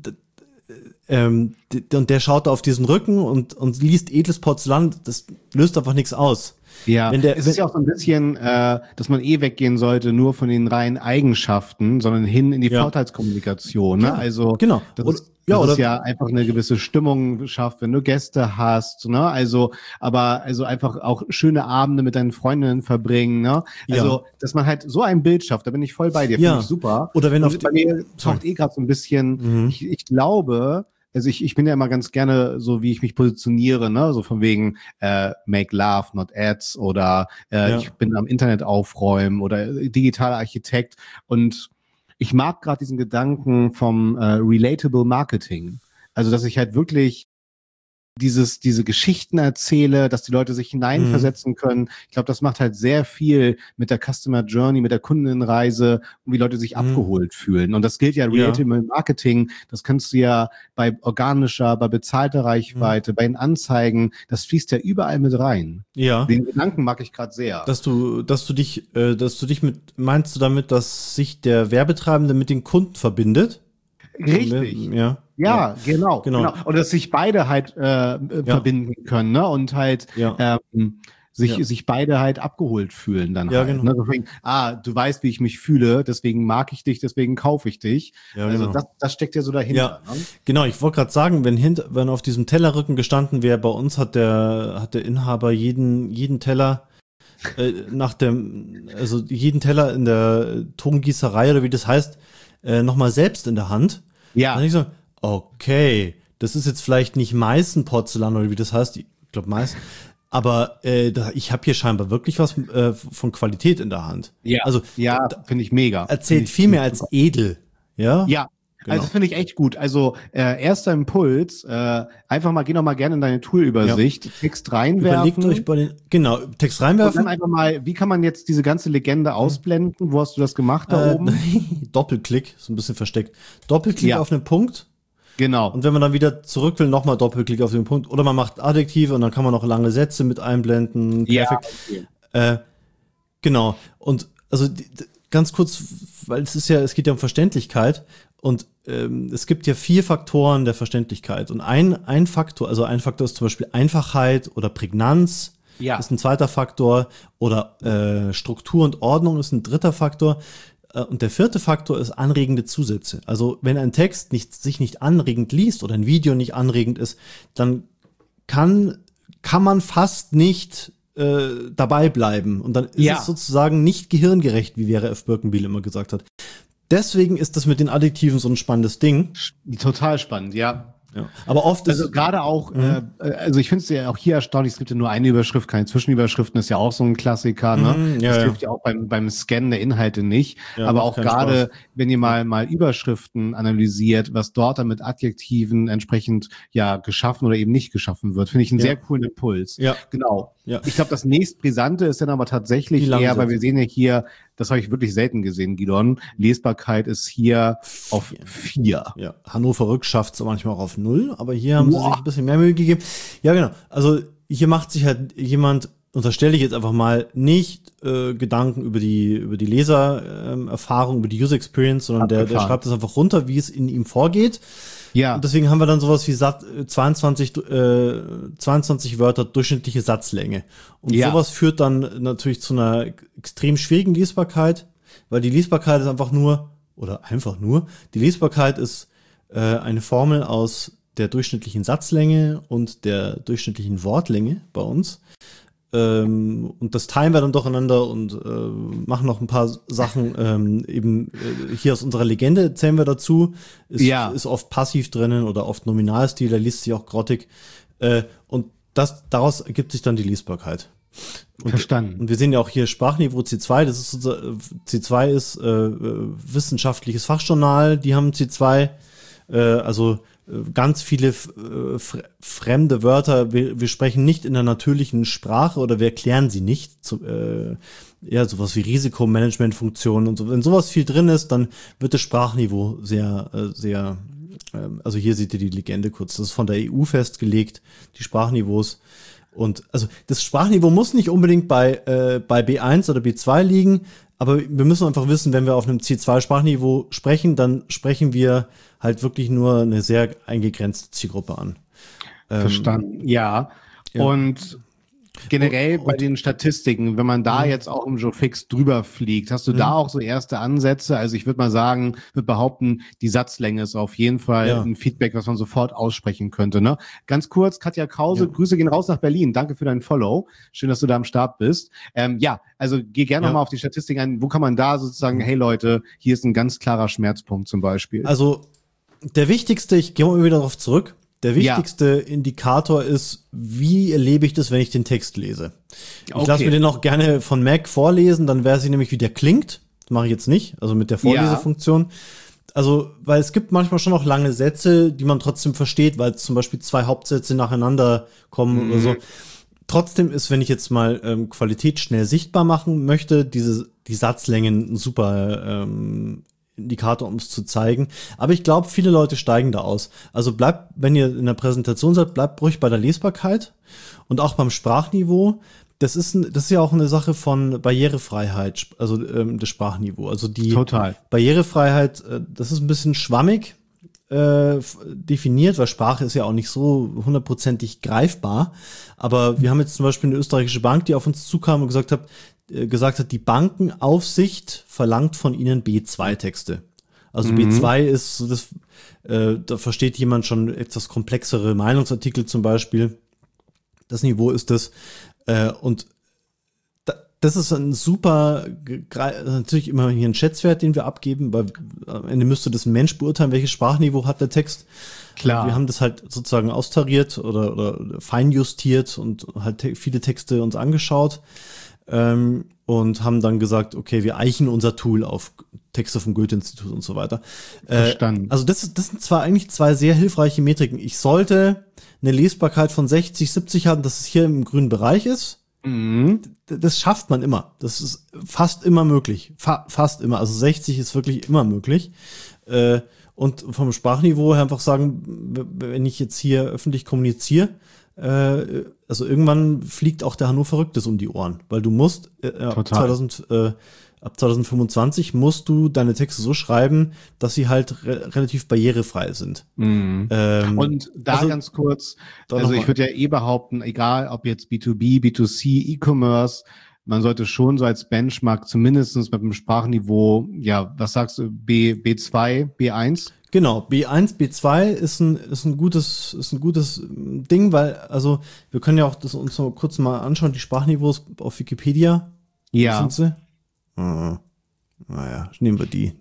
der schaut auf diesen Rücken und liest edles Porzellan, das löst einfach nichts aus. Ja, es ist ja auch so ein bisschen, dass man weggehen sollte, nur von den reinen Eigenschaften, sondern hin in die Vorteilskommunikation. Ne? Ja, also genau. Das ist ja einfach eine gewisse Stimmung schafft, wenn du Gäste hast. Ne? Also einfach auch schöne Abende mit deinen Freundinnen verbringen. Ne? Also, dass man halt so ein Bild schafft, da bin ich voll bei dir, finde ich super. Oder wenn bei mir taucht gerade so ein bisschen, ich glaube, also ich bin ja immer ganz gerne so, wie ich mich positioniere, ne, so von wegen make love, not ads oder ich bin am Internet aufräumen oder digitaler Architekt und ich mag gerade diesen Gedanken vom relatable Marketing. Also, dass ich halt wirklich diese Geschichten erzähle, dass die Leute sich hineinversetzen können. Ich glaube, das macht halt sehr viel mit der Customer Journey, mit der Kundenreise und wie Leute sich abgeholt fühlen. Und das gilt ja Relatable Marketing. Das kannst du ja bei organischer, bei bezahlter Reichweite, bei den Anzeigen, das fließt ja überall mit rein. Ja. Den Gedanken mag ich gerade sehr. Dass du dich meinst du damit, dass sich der Werbetreibende mit den Kunden verbindet? Richtig. Ja, genau. Und dass sich beide halt verbinden können, ne? Und halt sich beide halt abgeholt fühlen dann halt. Genau. Ne? Deswegen, du weißt, wie ich mich fühle, deswegen mag ich dich, deswegen kaufe ich dich. Ja, also genau. das steckt ja so dahinter. Ja. Ne? Genau, ich wollte gerade sagen, wenn auf diesem Tellerrücken gestanden wäre, bei uns hat der Inhaber jeden Teller jeden Teller in der Tongießerei oder wie das heißt, nochmal selbst in der Hand. Ja. Dann ich so, okay, das ist jetzt vielleicht nicht Meißen-Porzellan oder wie das heißt, ich glaube Meißen, aber ich habe hier scheinbar wirklich was von Qualität in der Hand. Ja, also finde ich mega. Erzählt viel mehr als edel. Ja. Ja. Genau. Also finde ich echt gut. Also erster Impuls, geh noch mal gerne in deine Tool-Übersicht, Text reinwerfen. Überlegt euch Text reinwerfen. Und dann einfach mal, wie kann man jetzt diese ganze Legende ausblenden? Wo hast du das gemacht da oben? Doppelklick, so ein bisschen versteckt. Doppelklick auf einen Punkt. Genau. Und wenn man dann wieder zurück will, nochmal Doppelklick auf den Punkt. Oder man macht Adjektive und dann kann man noch lange Sätze mit einblenden. Perfekt. Okay. Genau. Und also ganz kurz, weil es geht ja um Verständlichkeit und es gibt ja 4 Faktoren der Verständlichkeit und ein Faktor ist zum Beispiel Einfachheit oder Prägnanz, ist ein zweiter Faktor oder Struktur und Ordnung ist ein dritter Faktor. Und der 4. Faktor ist anregende Zusätze. Also wenn ein Text sich nicht anregend liest oder ein Video nicht anregend ist, dann kann man fast nicht dabei bleiben. Und dann ist es sozusagen nicht gehirngerecht, wie Vera F. Birkenbiel immer gesagt hat. Deswegen ist das mit den Adjektiven so ein spannendes Ding. Total spannend, ja. Ja. Aber oft ist also gerade auch, also ich finde es ja auch hier erstaunlich, es gibt ja nur eine Überschrift, keine Zwischenüberschriften, ist ja auch so ein Klassiker, ne? Das hilft ja auch beim Scannen der Inhalte nicht. Ja, aber auch gerade, wenn ihr mal Überschriften analysiert, was dort dann mit Adjektiven entsprechend geschaffen oder eben nicht geschaffen wird, finde ich einen sehr coolen Impuls. Ja. Genau. Ja. Ich glaube, das nächstbrisante ist dann aber tatsächlich eher, weil wir sehen ja hier, das habe ich wirklich selten gesehen, Gidon. Lesbarkeit ist hier auf 4. Ja, Hannover Rück schafft es manchmal auch auf 0, aber hier haben sie sich ein bisschen mehr Mühe gegeben. Ja, genau. Also hier macht sich halt jemand, unterstelle ich jetzt einfach mal, nicht Gedanken über die Lesererfahrung, über die User Experience, sondern der schreibt das einfach runter, wie es in ihm vorgeht. Ja. Und deswegen haben wir dann sowas wie 22 Wörter durchschnittliche Satzlänge. Und sowas führt dann natürlich zu einer extrem schwierigen Lesbarkeit, weil die Lesbarkeit ist die Lesbarkeit ist eine Formel aus der durchschnittlichen Satzlänge und der durchschnittlichen Wortlänge bei uns. Und das teilen wir dann durcheinander und machen noch ein paar Sachen. Hier aus unserer Legende zählen wir dazu. Ist oft passiv drinnen oder oft Nominalstil, da liest sich auch grottig. Und daraus ergibt sich dann die Lesbarkeit. Verstanden. Und wir sehen ja auch hier Sprachniveau C2. C2 ist wissenschaftliches Fachjournal. Die haben C2, also ganz viele fremde Wörter. Wir sprechen nicht in der natürlichen Sprache oder wir erklären sie nicht. Sowas wie Risikomanagementfunktionen und so. Wenn sowas viel drin ist, dann wird das Sprachniveau sehr, also hier seht ihr die Legende kurz. Das ist von der EU festgelegt, die Sprachniveaus. Und also das Sprachniveau muss nicht unbedingt bei B1 oder B2 liegen, aber wir müssen einfach wissen, wenn wir auf einem C2-Sprachniveau sprechen, dann sprechen wir halt wirklich nur eine sehr eingegrenzte Zielgruppe an. Verstanden, ja. Und generell bei den Statistiken, wenn man da jetzt auch im Joe Fix drüber fliegt, hast du da auch so erste Ansätze? Also ich würde behaupten, die Satzlänge ist auf jeden Fall ein Feedback, was man sofort aussprechen könnte. Ne? Ganz kurz, Katja Krause, Grüße gehen raus nach Berlin. Danke für deinen Follow. Schön, dass du da am Start bist. Also geh gerne nochmal auf die Statistiken ein. Wo kann man da sozusagen, hey Leute, hier ist ein ganz klarer Schmerzpunkt zum Beispiel? Also der wichtigste, ich gehe mal wieder darauf zurück, der wichtigste Indikator ist, wie erlebe ich das, wenn ich den Text lese. Ich lasse mir den auch gerne von Mac vorlesen, dann wäre sie nämlich, wie der klingt. Das mache ich jetzt nicht, also mit der Vorlesefunktion. Also, weil es gibt manchmal schon noch lange Sätze, die man trotzdem versteht, weil zum Beispiel 2 Hauptsätze nacheinander kommen oder so. Trotzdem ist, wenn ich jetzt mal Qualität schnell sichtbar machen möchte, die Satzlängen ein super Indikator, um es zu zeigen. Aber ich glaube, viele Leute steigen da aus. Also wenn ihr in der Präsentation seid, bleibt ruhig bei der Lesbarkeit und auch beim Sprachniveau. Das ist ja auch eine Sache von Barrierefreiheit, also das Sprachniveau. Also die Barrierefreiheit, das ist ein bisschen schwammig definiert, weil Sprache ist ja auch nicht so 100%ig greifbar. Aber wir haben jetzt zum Beispiel eine österreichische Bank, die auf uns zukam und gesagt hat, die Bankenaufsicht verlangt von ihnen B2-Texte. Also B2 ist so das, da versteht jemand schon etwas komplexere Meinungsartikel zum Beispiel. Das Niveau ist das. Und das ist ein super, natürlich immer hier ein Schätzwert, den wir abgeben, weil am Ende müsste das ein Mensch beurteilen, welches Sprachniveau hat der Text. Klar. Wir haben das halt sozusagen austariert oder feinjustiert und halt viele Texte uns angeschaut. Und haben dann gesagt, okay, wir eichen unser Tool auf Texte vom Goethe-Institut und so weiter. Verstanden. Also das sind zwar eigentlich 2 sehr hilfreiche Metriken. Ich sollte eine Lesbarkeit von 60, 70 haben, dass es hier im grünen Bereich ist. Das schafft man immer. Das ist fast immer möglich. Fast immer. Also 60 ist wirklich immer möglich. Und vom Sprachniveau her einfach sagen, wenn ich jetzt hier öffentlich kommuniziere, also irgendwann fliegt auch der Hannover Rück das um die Ohren, weil du musst 2000 ab 2025 musst du deine Texte so schreiben, dass sie halt relativ barrierefrei sind. Und da also, ganz kurz, also ich würde ja behaupten, egal ob jetzt B2B, B2C, E-Commerce, man sollte schon so als Benchmark zumindest mit einem Sprachniveau, ja, was sagst du, B2, B1? Genau, B1, B2 ist ein gutes Ding, weil, also, wir können ja auch das uns so kurz mal anschauen, die Sprachniveaus auf Wikipedia. Ja. Sind sie? Naja, nehmen wir die.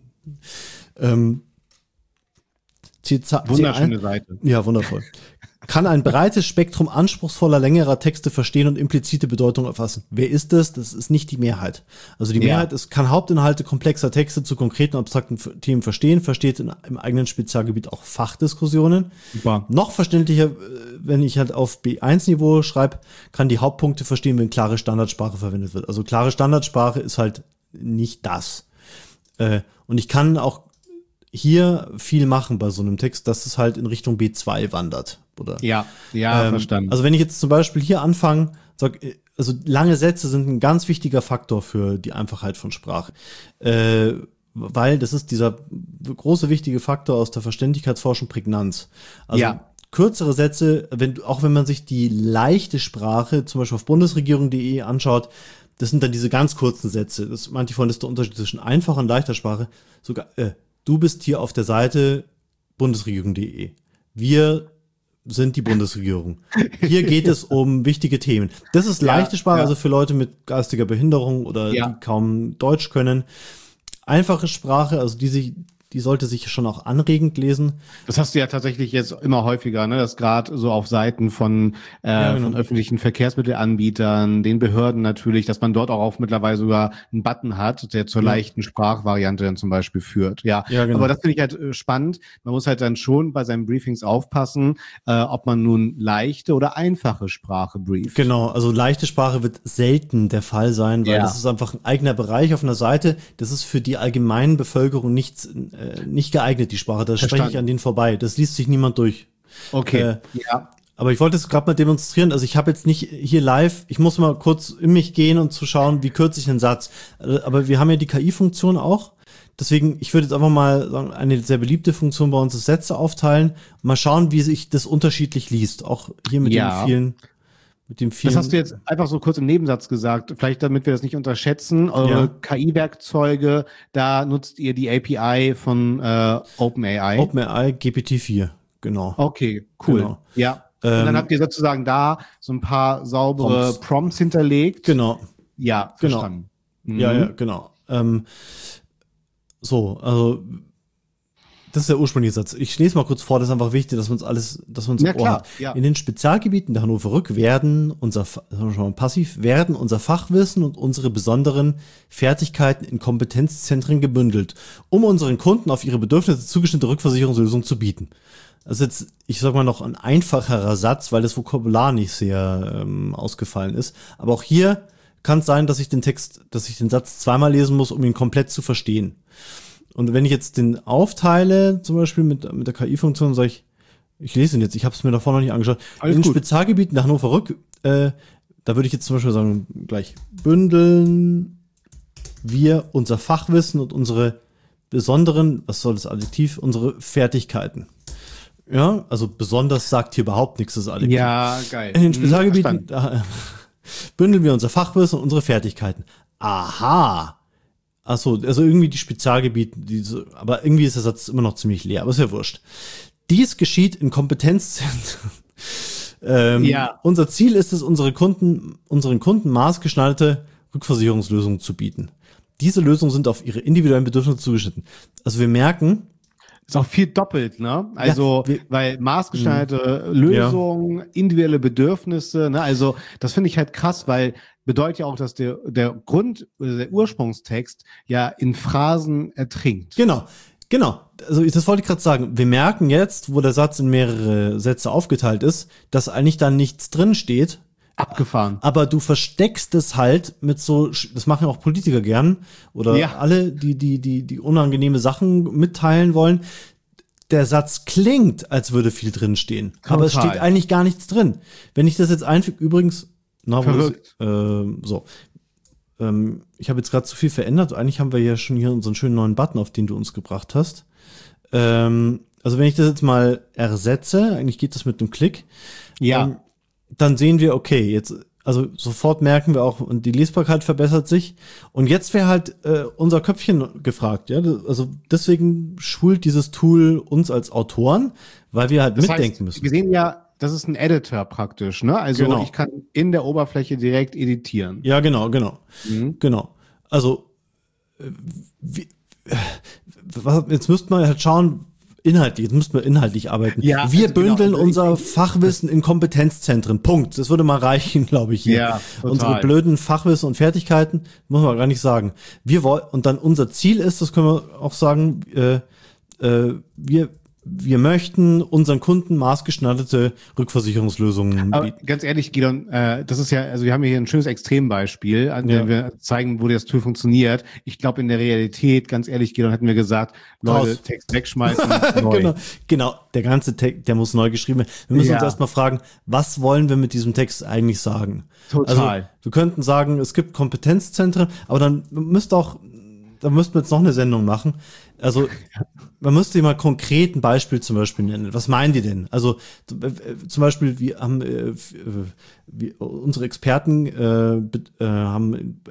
Wunderschöne Seite. Ja, wundervoll. Kann ein breites Spektrum anspruchsvoller, längerer Texte verstehen und implizite Bedeutung erfassen. Wer ist das? Das ist nicht die Mehrheit. Also die Mehrheit kann Hauptinhalte komplexer Texte zu konkreten, abstrakten Themen verstehen, versteht im eigenen Spezialgebiet auch Fachdiskussionen. Super. Noch verständlicher, wenn ich halt auf B1-Niveau schreibe, kann die Hauptpunkte verstehen, wenn klare Standardsprache verwendet wird. Also klare Standardsprache ist halt nicht das. Und ich kann auch hier viel machen bei so einem Text, dass es halt in Richtung B2 wandert. Oder, verstanden. Also wenn ich jetzt zum Beispiel hier anfange, also lange Sätze sind ein ganz wichtiger Faktor für die Einfachheit von Sprache. Weil das ist dieser große, wichtige Faktor aus der Verständlichkeitsforschung, Prägnanz. Also kürzere Sätze, auch wenn man sich die leichte Sprache, zum Beispiel auf bundesregierung.de anschaut, das sind dann diese ganz kurzen Sätze. Das meinte ich vorhin, das ist der Unterschied zwischen einfacher und leichter Sprache. Sogar, du bist hier auf der Seite bundesregierung.de. Wir sind die Bundesregierung. Hier geht es um wichtige Themen. Das ist leichte Sprache, also für Leute mit geistiger Behinderung oder die kaum Deutsch können. Einfache Sprache, also die sollte sich schon auch anregend lesen. Das hast du ja tatsächlich jetzt immer häufiger, ne? Dass gerade so auf Seiten von öffentlichen Verkehrsmittelanbietern, den Behörden natürlich, dass man dort auch mittlerweile sogar einen Button hat, der zur leichten Sprachvariante dann zum Beispiel führt. Ja, genau. Aber das finde ich halt spannend. Man muss halt dann schon bei seinen Briefings aufpassen, ob man nun leichte oder einfache Sprache brieft. Genau, also leichte Sprache wird selten der Fall sein, weil das ist einfach ein eigener Bereich auf einer Seite. Das ist für die allgemeine Bevölkerung nicht geeignet, die Sprache. Da spreche ich an denen vorbei. Das liest sich niemand durch. Okay, Aber ich wollte es gerade mal demonstrieren. Also ich habe jetzt nicht hier live, ich muss mal kurz in mich gehen und zu schauen, wie kürze ich einen Satz. Aber wir haben ja die KI-Funktion auch. Deswegen, ich würde jetzt einfach mal sagen, eine sehr beliebte Funktion bei uns ist Sätze aufteilen. Mal schauen, wie sich das unterschiedlich liest. Auch hier mit den vielen. Das hast du jetzt einfach so kurz im Nebensatz gesagt, vielleicht damit wir das nicht unterschätzen. Eure KI-Werkzeuge, da nutzt ihr die API von OpenAI. OpenAI GPT-4, genau. Okay, cool. Genau. Ja. Und dann habt ihr sozusagen da so ein paar saubere Prompts hinterlegt. Genau. Ja, verstanden. Ja, genau. Also das ist der ursprüngliche Satz. Ich lese mal kurz vor, das ist einfach wichtig, dass man alles, dass man so hat. Ja. In den Spezialgebieten der Hannover Rück werden unser Fachwissen und unsere besonderen Fertigkeiten in Kompetenzzentren gebündelt, um unseren Kunden auf ihre Bedürfnisse zugeschnittene Rückversicherungslösungen zu bieten. Also jetzt, ich sag mal noch ein einfacherer Satz, weil das Vokabular nicht sehr ausgefallen ist. Aber auch hier kann es sein, dass ich den Satz zweimal lesen muss, um ihn komplett zu verstehen. Und wenn ich jetzt den aufteile, zum Beispiel mit der KI-Funktion, sage ich lese ihn jetzt, ich habe es mir davor noch nicht angeschaut. In den Spezialgebieten der Hannover Rück, da würde ich jetzt zum Beispiel sagen, gleich bündeln wir unser Fachwissen und unsere besonderen, was soll das Adjektiv, unsere Fertigkeiten. Ja, also besonders sagt hier überhaupt nichts, das Adjektiv. Ja, geil. In den Spezialgebieten bündeln wir unser Fachwissen und unsere Fertigkeiten. Aha. Achso, also irgendwie die Spezialgebiete, aber irgendwie ist der Satz immer noch ziemlich leer, aber ist ja wurscht. Dies geschieht in Kompetenzzentren. Unser Ziel ist es, unseren Kunden maßgeschneiderte Rückversicherungslösungen zu bieten. Diese Lösungen sind auf ihre individuellen Bedürfnisse zugeschnitten. Also wir merken, ist auch viel doppelt, ne? Also, weil maßgeschneiderte Lösungen, individuelle Bedürfnisse, ne? Also, das finde ich halt krass, weil bedeutet ja auch, dass der Ursprungstext ja in Phrasen ertrinkt. Genau. Also, das wollte ich gerade sagen. Wir merken jetzt, wo der Satz in mehrere Sätze aufgeteilt ist, dass eigentlich da nichts drin steht. Abgefahren. Aber du versteckst es halt mit so, das machen ja auch Politiker gern, oder alle, die unangenehme Sachen mitteilen wollen. Der Satz klingt, als würde viel drin stehen. Total. Aber es steht eigentlich gar nichts drin. Wenn ich das jetzt einfüge, übrigens, ich habe jetzt gerade zu viel verändert. Eigentlich haben wir ja schon hier unseren schönen neuen Button, auf den du uns gebracht hast. Also wenn ich das jetzt mal ersetze, eigentlich geht das mit einem Klick. Ja. Dann sehen wir, okay, jetzt, also sofort merken wir auch, und die Lesbarkeit verbessert sich. Und jetzt wäre halt unser Köpfchen gefragt, ja. Also deswegen schult dieses Tool uns als Autoren, weil wir halt das mitdenken müssen. Wir sehen ja, das ist ein Editor praktisch, ne? Also genau. Ich kann in der Oberfläche direkt editieren. Ja, genau. Genau. Also jetzt müsste man halt schauen, jetzt müssten wir inhaltlich arbeiten. Ja, wir bündeln unser Fachwissen in Kompetenzzentren. Punkt. Das würde mal reichen, glaube ich, hier. Ja, unsere blöden Fachwissen und Fertigkeiten, muss man gar nicht sagen. Und dann unser Ziel ist, das können wir auch sagen, wir möchten unseren Kunden maßgeschneiderte Rückversicherungslösungen bieten. Aber ganz ehrlich, Gidon, das ist ja, also wir haben hier ein schönes Extrembeispiel, an dem wir zeigen, wo das Tool funktioniert. Ich glaube, in der Realität, ganz ehrlich, Gidon, hätten wir gesagt, Leute, Text wegschmeißen, neu. Genau, der ganze Text, der muss neu geschrieben werden. Wir müssen uns erstmal fragen, was wollen wir mit diesem Text eigentlich sagen? Total. Also, wir könnten sagen, es gibt Kompetenzzentren, aber dann müssten wir jetzt noch eine Sendung machen. Also, man müsste mal konkret ein Beispiel zum Beispiel nennen. Was meinen die denn? Also, zum Beispiel, unsere Experten haben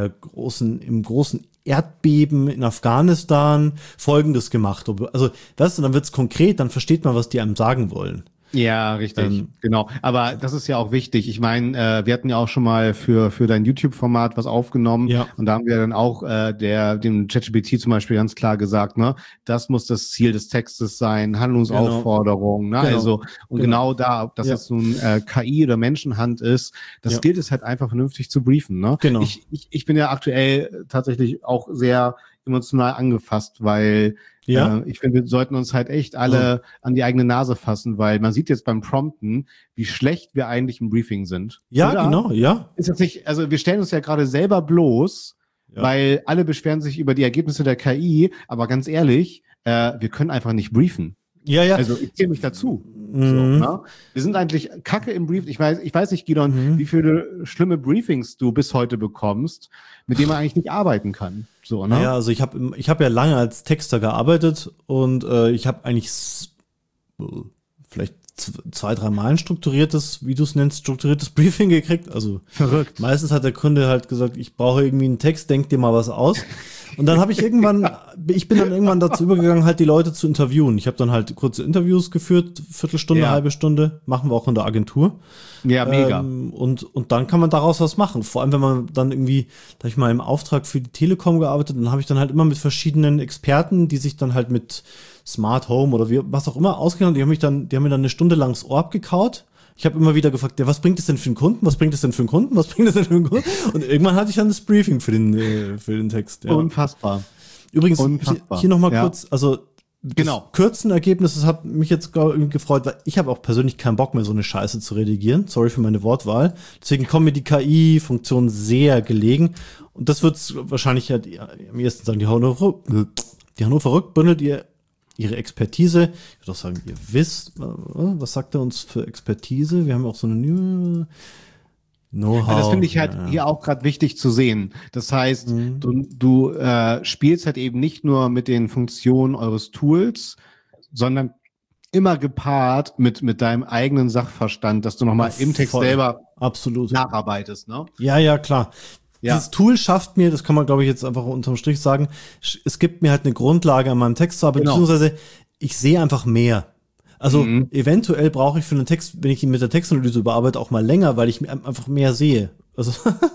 im großen Erdbeben in Afghanistan Folgendes gemacht. Also, dann wird's konkret, dann versteht man, was die einem sagen wollen. Ja, richtig, genau. Aber das ist ja auch wichtig. Ich meine, wir hatten ja auch schon mal für dein YouTube-Format was aufgenommen. Ja. Und da haben wir dann auch dem ChatGPT zum Beispiel ganz klar gesagt, ne, das muss das Ziel des Textes sein, Handlungsaufforderung. Ne? Genau. Also, und genau da, ob das jetzt nun KI oder Menschenhand ist, das gilt es halt einfach vernünftig zu briefen. Ne? Genau. Ich bin ja aktuell tatsächlich auch sehr emotional angefasst, weil ich finde, wir sollten uns halt echt alle an die eigene Nase fassen, weil man sieht jetzt beim Prompten, wie schlecht wir eigentlich im Briefing sind. Ja, oder? Genau, ja. Ist das nicht, also wir stellen uns ja gerade selber bloß, weil alle beschweren sich über die Ergebnisse der KI, aber ganz ehrlich, wir können einfach nicht briefen. Ja. Also ich zähle mich dazu. So, ne? Wir sind eigentlich kacke im Brief. Ich weiß nicht, Gidon, wie viele schlimme Briefings du bis heute bekommst, mit denen man eigentlich nicht arbeiten kann. So, ne? Ja, also ich hab ja lange als Texter gearbeitet und ich habe eigentlich vielleicht 2-3 Mal ein strukturiertes, wie du es nennst, strukturiertes Briefing gekriegt. Also verrückt. Meistens hat der Kunde halt gesagt, ich brauche irgendwie einen Text, denk dir mal was aus. Und dann habe ich bin dann irgendwann dazu übergegangen, halt die Leute zu interviewen. Ich habe dann halt kurze Interviews geführt, Viertelstunde, halbe Stunde, machen wir auch in der Agentur. Ja, mega. Und dann kann man daraus was machen. Vor allem, wenn man dann irgendwie, da ich mal im Auftrag für die Telekom gearbeitet, dann habe ich dann halt immer mit verschiedenen Experten, die sich dann halt mit Smart Home oder was auch immer auskennen, die haben mir dann eine Stunde lang das Ohr abgekaut. Ich habe immer wieder gefragt, ja, was bringt es denn für den Kunden? Was bringt es denn für den Kunden? Was bringt es denn für den Kunden? Und irgendwann hatte ich dann das Briefing für den Text. Ja. Unfassbar. Übrigens, hier nochmal kurz, also genau. Das Kürzenergebnis, das hat mich jetzt irgendwie gefreut, weil ich habe auch persönlich keinen Bock mehr, so eine Scheiße zu redigieren. Sorry für meine Wortwahl. Deswegen kommen mir die KI-Funktionen sehr gelegen. Und das wird wahrscheinlich ja am ehesten sagen, die Hannover Rück bündelt ihre Expertise. Ich würde auch sagen, ihr wisst, was sagt er uns für Expertise? Wir haben auch so eine Know-how. Ja, das finde ich halt hier auch gerade wichtig zu sehen. Das heißt, du spielst halt eben nicht nur mit den Funktionen eures Tools, sondern immer gepaart mit deinem eigenen Sachverstand, dass du nochmal im Text selber nacharbeitest. Ne? Ja, klar. Ja. Dieses Tool schafft mir, das kann man, glaube ich, jetzt einfach unterm Strich sagen, es gibt mir halt eine Grundlage an meinem Text zu arbeiten, beziehungsweise ich sehe einfach mehr. Also eventuell brauche ich für einen Text, wenn ich ihn mit der Textanalyse überarbeite, auch mal länger, weil ich einfach mehr sehe. Also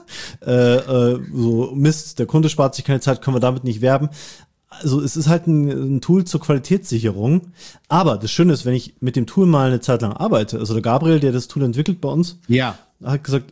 so Mist, der Kunde spart sich keine Zeit, können wir damit nicht werben. Also es ist halt ein Tool zur Qualitätssicherung. Aber das Schöne ist, wenn ich mit dem Tool mal eine Zeit lang arbeite, also der Gabriel, der das Tool entwickelt bei uns, hat gesagt,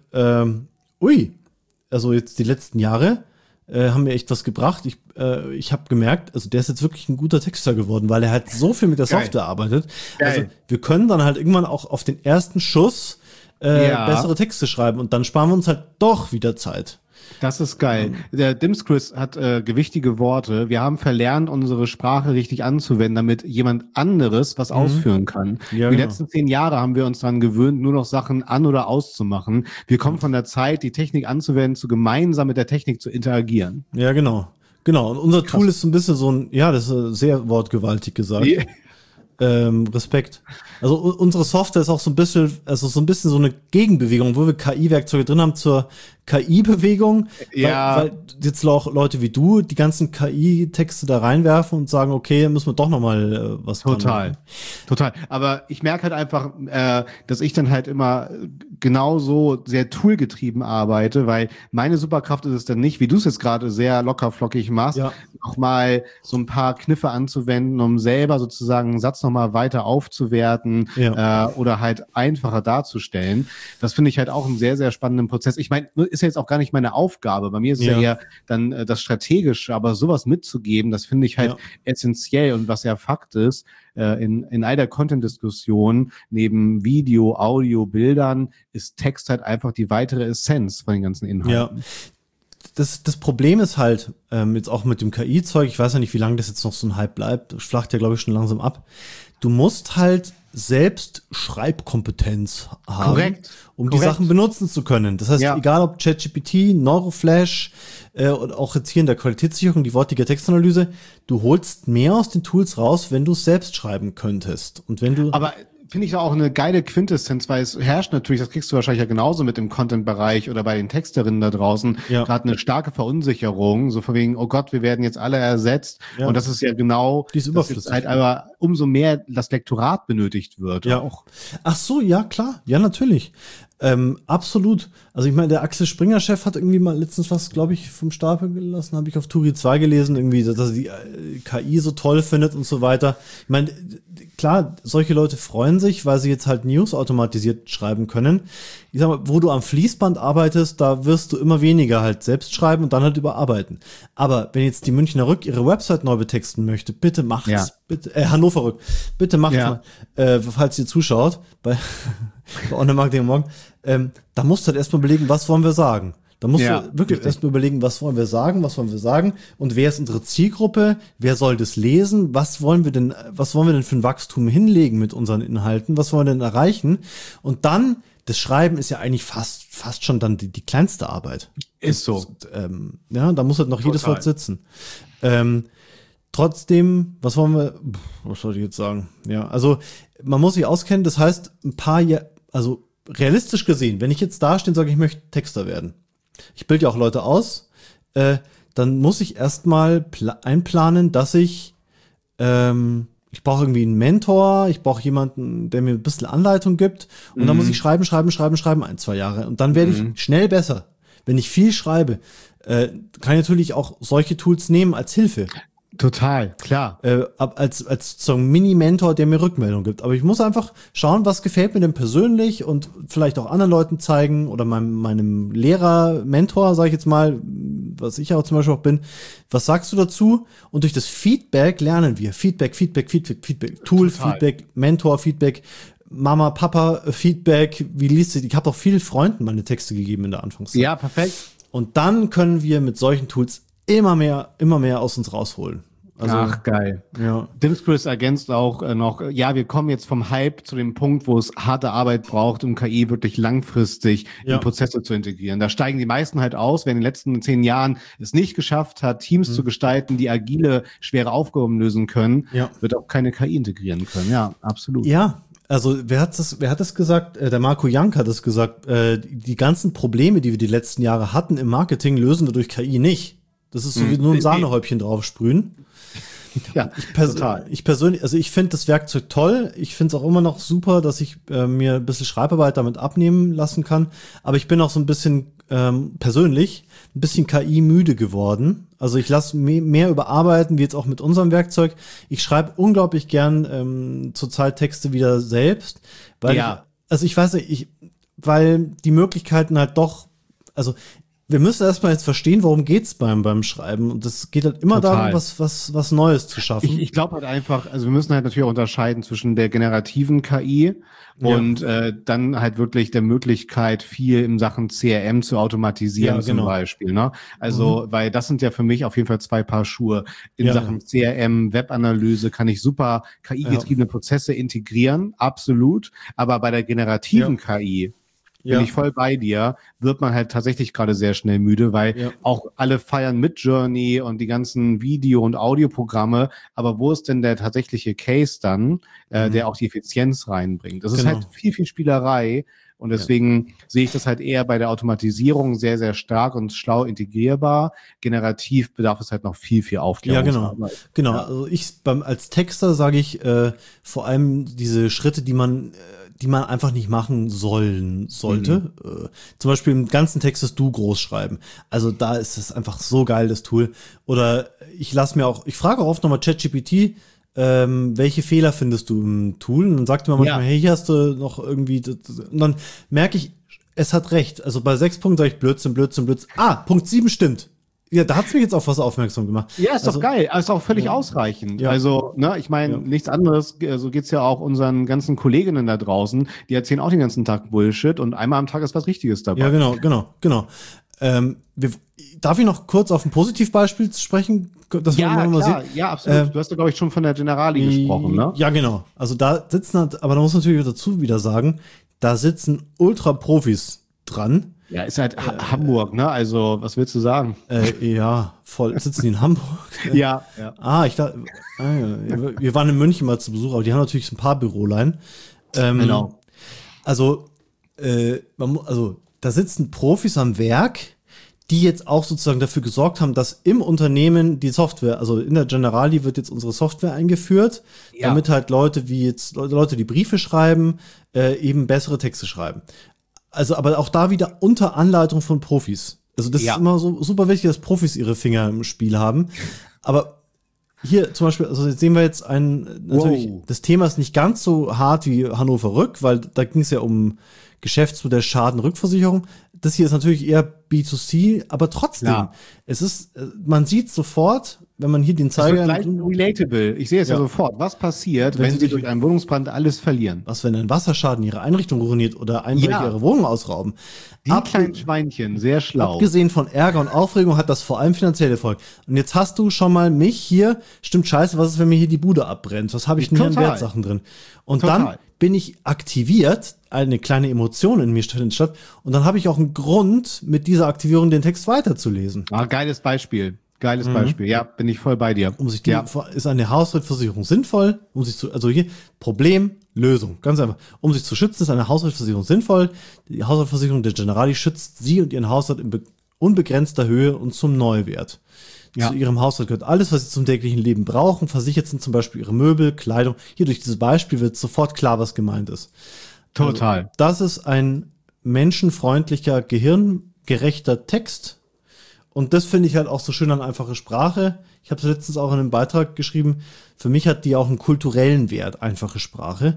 also jetzt die letzten Jahre haben mir echt was gebracht. Ich habe gemerkt, also der ist jetzt wirklich ein guter Texter geworden, weil er halt so viel mit der Software arbeitet. Also wir können dann halt irgendwann auch auf den ersten Schuss bessere Texte schreiben und dann sparen wir uns halt doch wieder Zeit. Das ist geil. Der Dimscriss hat gewichtige Worte. Wir haben verlernt, unsere Sprache richtig anzuwenden, damit jemand anderes was ausführen kann. Ja, Die genau. letzten 10 Jahre haben wir uns daran gewöhnt, nur noch Sachen an- oder auszumachen. Wir kommen von der Zeit, die Technik anzuwenden, zu gemeinsam mit der Technik zu interagieren. Ja, genau. Genau. Und unser Tool ist so ein bisschen so ein, ja, das ist sehr wortgewaltig gesagt. Die- Respekt. Also unsere Software ist auch so ein bisschen, also so ein bisschen so eine Gegenbewegung, wo wir KI-Werkzeuge drin haben zur KI-Bewegung. Ja. Weil jetzt auch Leute wie du die ganzen KI-Texte da reinwerfen und sagen, okay, müssen wir doch noch mal was dran Total, machen. total. Aber ich merke halt einfach, dass ich dann halt immer genauso sehr toolgetrieben arbeite, weil meine Superkraft ist es dann nicht, wie du es jetzt gerade sehr lockerflockig machst, Ja. noch mal so ein paar Kniffe anzuwenden, um selber sozusagen einen Satz noch mal weiter aufzuwerten oder halt einfacher darzustellen. Das finde ich halt auch einen sehr, sehr spannenden Prozess. Ich meine, ist ja jetzt auch gar nicht meine Aufgabe. Bei mir ist es ja eher dann das Strategische, aber sowas mitzugeben, das finde ich halt essentiell. Und was ja Fakt ist, in all der Content-Diskussion, neben Video, Audio, Bildern, ist Text halt einfach die weitere Essenz von den ganzen Inhalten. Ja. Das Problem ist halt, jetzt auch mit dem KI-Zeug, ich weiß ja nicht, wie lange das jetzt noch so ein Hype bleibt, flacht ja, glaube ich, schon langsam ab. Du musst halt selbst Schreibkompetenz haben, um die Sachen benutzen zu können. Das heißt, egal ob ChatGPT, Neuroflash oder auch jetzt hier in der Qualitätssicherung, die wortliche Textanalyse, du holst mehr aus den Tools raus, wenn du es selbst schreiben könntest. Und wenn du finde ich auch eine geile Quintessenz, weil es herrscht natürlich, das kriegst du wahrscheinlich ja genauso mit im Content-Bereich oder bei den Texterinnen da draußen, gerade eine starke Verunsicherung, so von wegen, oh Gott, wir werden jetzt alle ersetzt. Ja. Und das ist ja genau, dass jetzt halt aber umso mehr das Lektorat benötigt wird. Ja. Auch. Ach so, ja, klar. Ja, natürlich. Absolut. Also ich meine, der Axel Springer-Chef hat irgendwie mal letztens was, glaube ich, vom Stapel gelassen, habe ich auf Turi 2 gelesen, irgendwie, dass er die KI so toll findet und so weiter. Ich meine, klar, solche Leute freuen sich, weil sie jetzt halt News automatisiert schreiben können. Ich sag mal, wo du am Fließband arbeitest, da wirst du immer weniger halt selbst schreiben und dann halt überarbeiten. Aber wenn jetzt die Münchner Rück ihre Website neu betexten möchte, bitte macht's. Ja. Bitte, Hannover Rück, bitte macht's mal, falls ihr zuschaut, bei Online-Marketing morgen. Da musst du halt erstmal überlegen, was wollen wir sagen. Da musst du wirklich erstmal überlegen, was wollen wir sagen und wer ist unsere Zielgruppe, wer soll das lesen, was wollen wir denn für ein Wachstum hinlegen mit unseren Inhalten, was wollen wir denn erreichen und dann, das Schreiben ist ja eigentlich fast schon dann die kleinste Arbeit. Ist so. Da muss halt noch jedes Wort sitzen. Trotzdem, was soll ich jetzt sagen? Ja, also man muss sich auskennen, das heißt, also realistisch gesehen, wenn ich jetzt da stehe und sage, ich möchte Texter werden, ich bilde ja auch Leute aus, dann muss ich erstmal einplanen, dass ich brauche irgendwie einen Mentor, ich brauche jemanden, der mir ein bisschen Anleitung gibt und dann muss ich schreiben, 1-2 Jahre und dann werde ich schnell besser. Wenn ich viel schreibe, kann ich natürlich auch solche Tools nehmen als Hilfe. Total, klar. Als so ein Mini-Mentor, der mir Rückmeldung gibt. Aber ich muss einfach schauen, was gefällt mir denn persönlich und vielleicht auch anderen Leuten zeigen oder meinem Lehrer, Mentor, sage ich jetzt mal, was ich auch zum Beispiel auch bin. Was sagst du dazu? Und durch das Feedback lernen wir. Feedback. Tool, total. Feedback, Mentor, Feedback. Mama, Papa, Feedback. Wie liest du? Ich habe auch vielen Freunden meine Texte gegeben in der Anfangszeit. Ja, perfekt. Und dann können wir mit solchen Tools immer mehr aus uns rausholen. Also, ach, geil. Ja. Dimscriss ergänzt auch noch, wir kommen jetzt vom Hype zu dem Punkt, wo es harte Arbeit braucht, um KI wirklich langfristig in Prozesse zu integrieren. Da steigen die meisten halt aus, wer in den letzten 10 Jahren es nicht geschafft hat, Teams zu gestalten, die agile, schwere Aufgaben lösen können, wird auch keine KI integrieren können. Ja, absolut. Ja. Also, wer hat das gesagt? Der Marco Jank hat es gesagt. Die ganzen Probleme, die wir die letzten Jahre hatten im Marketing, lösen wir durch KI nicht. Das ist so wie nur ein Sahnehäubchen draufsprühen. Ja, total. Ich persönlich, also ich finde das Werkzeug toll. Ich finde es auch immer noch super, dass ich mir ein bisschen Schreibarbeit damit abnehmen lassen kann. Aber ich bin auch so ein bisschen persönlich ein bisschen KI-müde geworden. Also ich lasse mehr überarbeiten, wie jetzt auch mit unserem Werkzeug. Ich schreibe unglaublich gern zurzeit Texte wieder selbst. Weil ich weiß nicht, weil die Möglichkeiten halt doch, also wir müssen erstmal jetzt verstehen, worum geht's beim Schreiben. Und es geht halt immer Total. darum, was Neues zu schaffen. Ich glaube halt einfach, also wir müssen halt natürlich auch unterscheiden zwischen der generativen KI und dann halt wirklich der Möglichkeit, viel in Sachen CRM zu automatisieren zum Beispiel. Ne? Also, weil das sind ja für mich auf jeden Fall zwei Paar Schuhe. In Sachen CRM, Webanalyse kann ich super KI-getriebene Prozesse integrieren, absolut. Aber bei der generativen KI bin ich voll bei dir, wird man halt tatsächlich gerade sehr schnell müde, weil auch alle feiern Midjourney und die ganzen Video- und Audioprogramme, aber wo ist denn der tatsächliche Case dann, der auch die Effizienz reinbringt? Das ist halt viel Spielerei und deswegen sehe ich das halt eher bei der Automatisierung sehr, sehr stark und schlau integrierbar. Generativ bedarf es halt noch viel Aufklärungsarbeit. Genau. Also als Texter sage ich vor allem diese Schritte, die man einfach nicht machen sollte. Zum Beispiel im ganzen Text das Du groß schreiben. Also da ist es einfach so geil, das Tool. Oder ich frage auch oft nochmal ChatGPT, welche Fehler findest du im Tool? Und dann sagt mir manchmal, hey, hier hast du noch irgendwie, und dann merke ich, es hat recht. Also bei 6 Punkten sage ich Blödsinn. Punkt 7 stimmt. Ja, da hat's mich jetzt auf was aufmerksam gemacht. Ja, ist doch geil. Ist auch völlig ausreichend. Ja. Also, ne, ich meine, nichts anderes, so geht's ja auch unseren ganzen Kolleginnen da draußen, die erzählen auch den ganzen Tag Bullshit und einmal am Tag ist was Richtiges dabei. Ja, genau. Darf ich noch kurz auf ein Positivbeispiel sprechen? Das ja, absolut. Du hast ja, glaube ich, schon von der Generali gesprochen, ne? Ja, genau. Also da sitzen halt, aber da muss man natürlich dazu wieder sagen, da sitzen Ultra-Profis dran. Ja, ist halt Hamburg, ne? Also, was willst du sagen? Ja, voll. Sitzen die in Hamburg? Ja. Wir waren in München mal zu Besuch, aber die haben natürlich ein paar Bürolein. Genau. Also, da sitzen Profis am Werk, die jetzt auch sozusagen dafür gesorgt haben, dass im Unternehmen die Software, also in der Generali wird jetzt unsere Software eingeführt, damit halt Leute, die Briefe schreiben, eben bessere Texte schreiben. Also, aber auch da wieder unter Anleitung von Profis. Also, das ist immer so super wichtig, dass Profis ihre Finger im Spiel haben. Aber hier zum Beispiel, also jetzt sehen wir jetzt natürlich, das Thema ist nicht ganz so hart wie Hannover Rück, weil da ging es ja um Geschäftsmodell Schadenrückversicherung. Das hier ist natürlich eher B2C, aber trotzdem, man sieht sofort, wenn man hier den Zeiger... Das wird relatable. Ich sehe es ja sofort. Was passiert, wenn Sie durch einen Wohnungsbrand alles verlieren? Was, wenn ein Wasserschaden Ihre Einrichtung ruiniert oder Einbrecher Ihre Wohnung ausrauben? Die kleinen Schweinchen, sehr schlau. Abgesehen von Ärger und Aufregung hat das vor allem finanzielle Folgen. Und jetzt hast du schon mal mich hier, stimmt scheiße, was ist, wenn mir hier die Bude abbrennt? Was habe ich denn hier an Wertsachen drin? Und dann bin ich aktiviert, eine kleine Emotion in mir findet statt und dann habe ich auch einen Grund, mit dieser Aktivierung den Text weiterzulesen. Geiles Beispiel. Beispiel. Ja, bin ich voll bei dir. Ist eine Hausratversicherung sinnvoll? Also hier, Problem, Lösung. Ganz einfach. Um sich zu schützen, ist eine Hausratversicherung sinnvoll. Die Hausratversicherung der Generali schützt Sie und Ihren Haushalt in unbegrenzter Höhe und zum Neuwert. Zu Ihrem Haushalt gehört alles, was Sie zum täglichen Leben brauchen. Versichert sind zum Beispiel Ihre Möbel, Kleidung. Hier durch dieses Beispiel wird sofort klar, was gemeint ist. Total. Also, das ist ein menschenfreundlicher, gehirngerechter Text. Und das finde ich halt auch so schön an einfache Sprache. Ich habe es letztens auch in einem Beitrag geschrieben. Für mich hat die auch einen kulturellen Wert, einfache Sprache.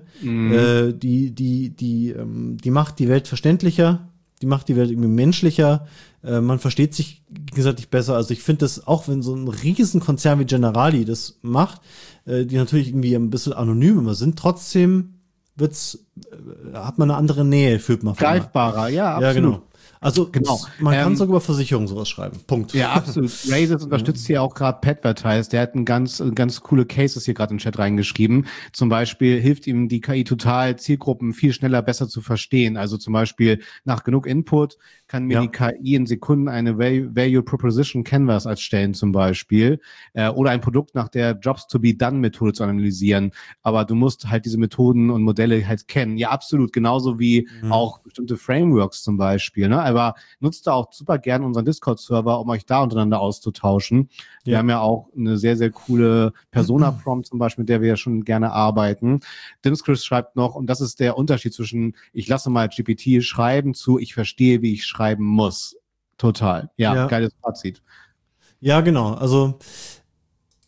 Die macht die Welt verständlicher, die macht die Welt irgendwie menschlicher. Man versteht sich gegenseitig besser. Also ich finde das, auch wenn so ein Riesenkonzern wie Generali das macht, die natürlich irgendwie ein bisschen anonym immer sind, trotzdem hat man eine andere Nähe, fühlt man. Greifbarer, ja, absolut. Ja, genau. Also man kann sogar über Versicherungen sowas schreiben. Punkt. Ja, absolut. Raises unterstützt hier auch gerade Petvertise. Der hat ganz coole Cases hier gerade in den Chat reingeschrieben. Zum Beispiel hilft ihm die KI total, Zielgruppen viel schneller, besser zu verstehen. Also zum Beispiel nach genug Input kann mir die KI in Sekunden eine Value Proposition Canvas erstellen zum Beispiel. Oder ein Produkt nach der Jobs to be done Methode zu analysieren. Aber du musst halt diese Methoden und Modelle halt kennen. Ja, absolut. Genauso wie auch bestimmte Frameworks zum Beispiel, ne? Aber nutzt da auch super gern unseren Discord-Server, um euch da untereinander auszutauschen. Wir haben ja auch eine sehr, sehr coole Persona-Prompt zum Beispiel, mit der wir ja schon gerne arbeiten. Dimskris schreibt noch, und das ist der Unterschied zwischen ich lasse mal GPT schreiben zu ich verstehe, wie ich schreiben muss. Total. Ja, geiles Fazit. Ja, genau. Also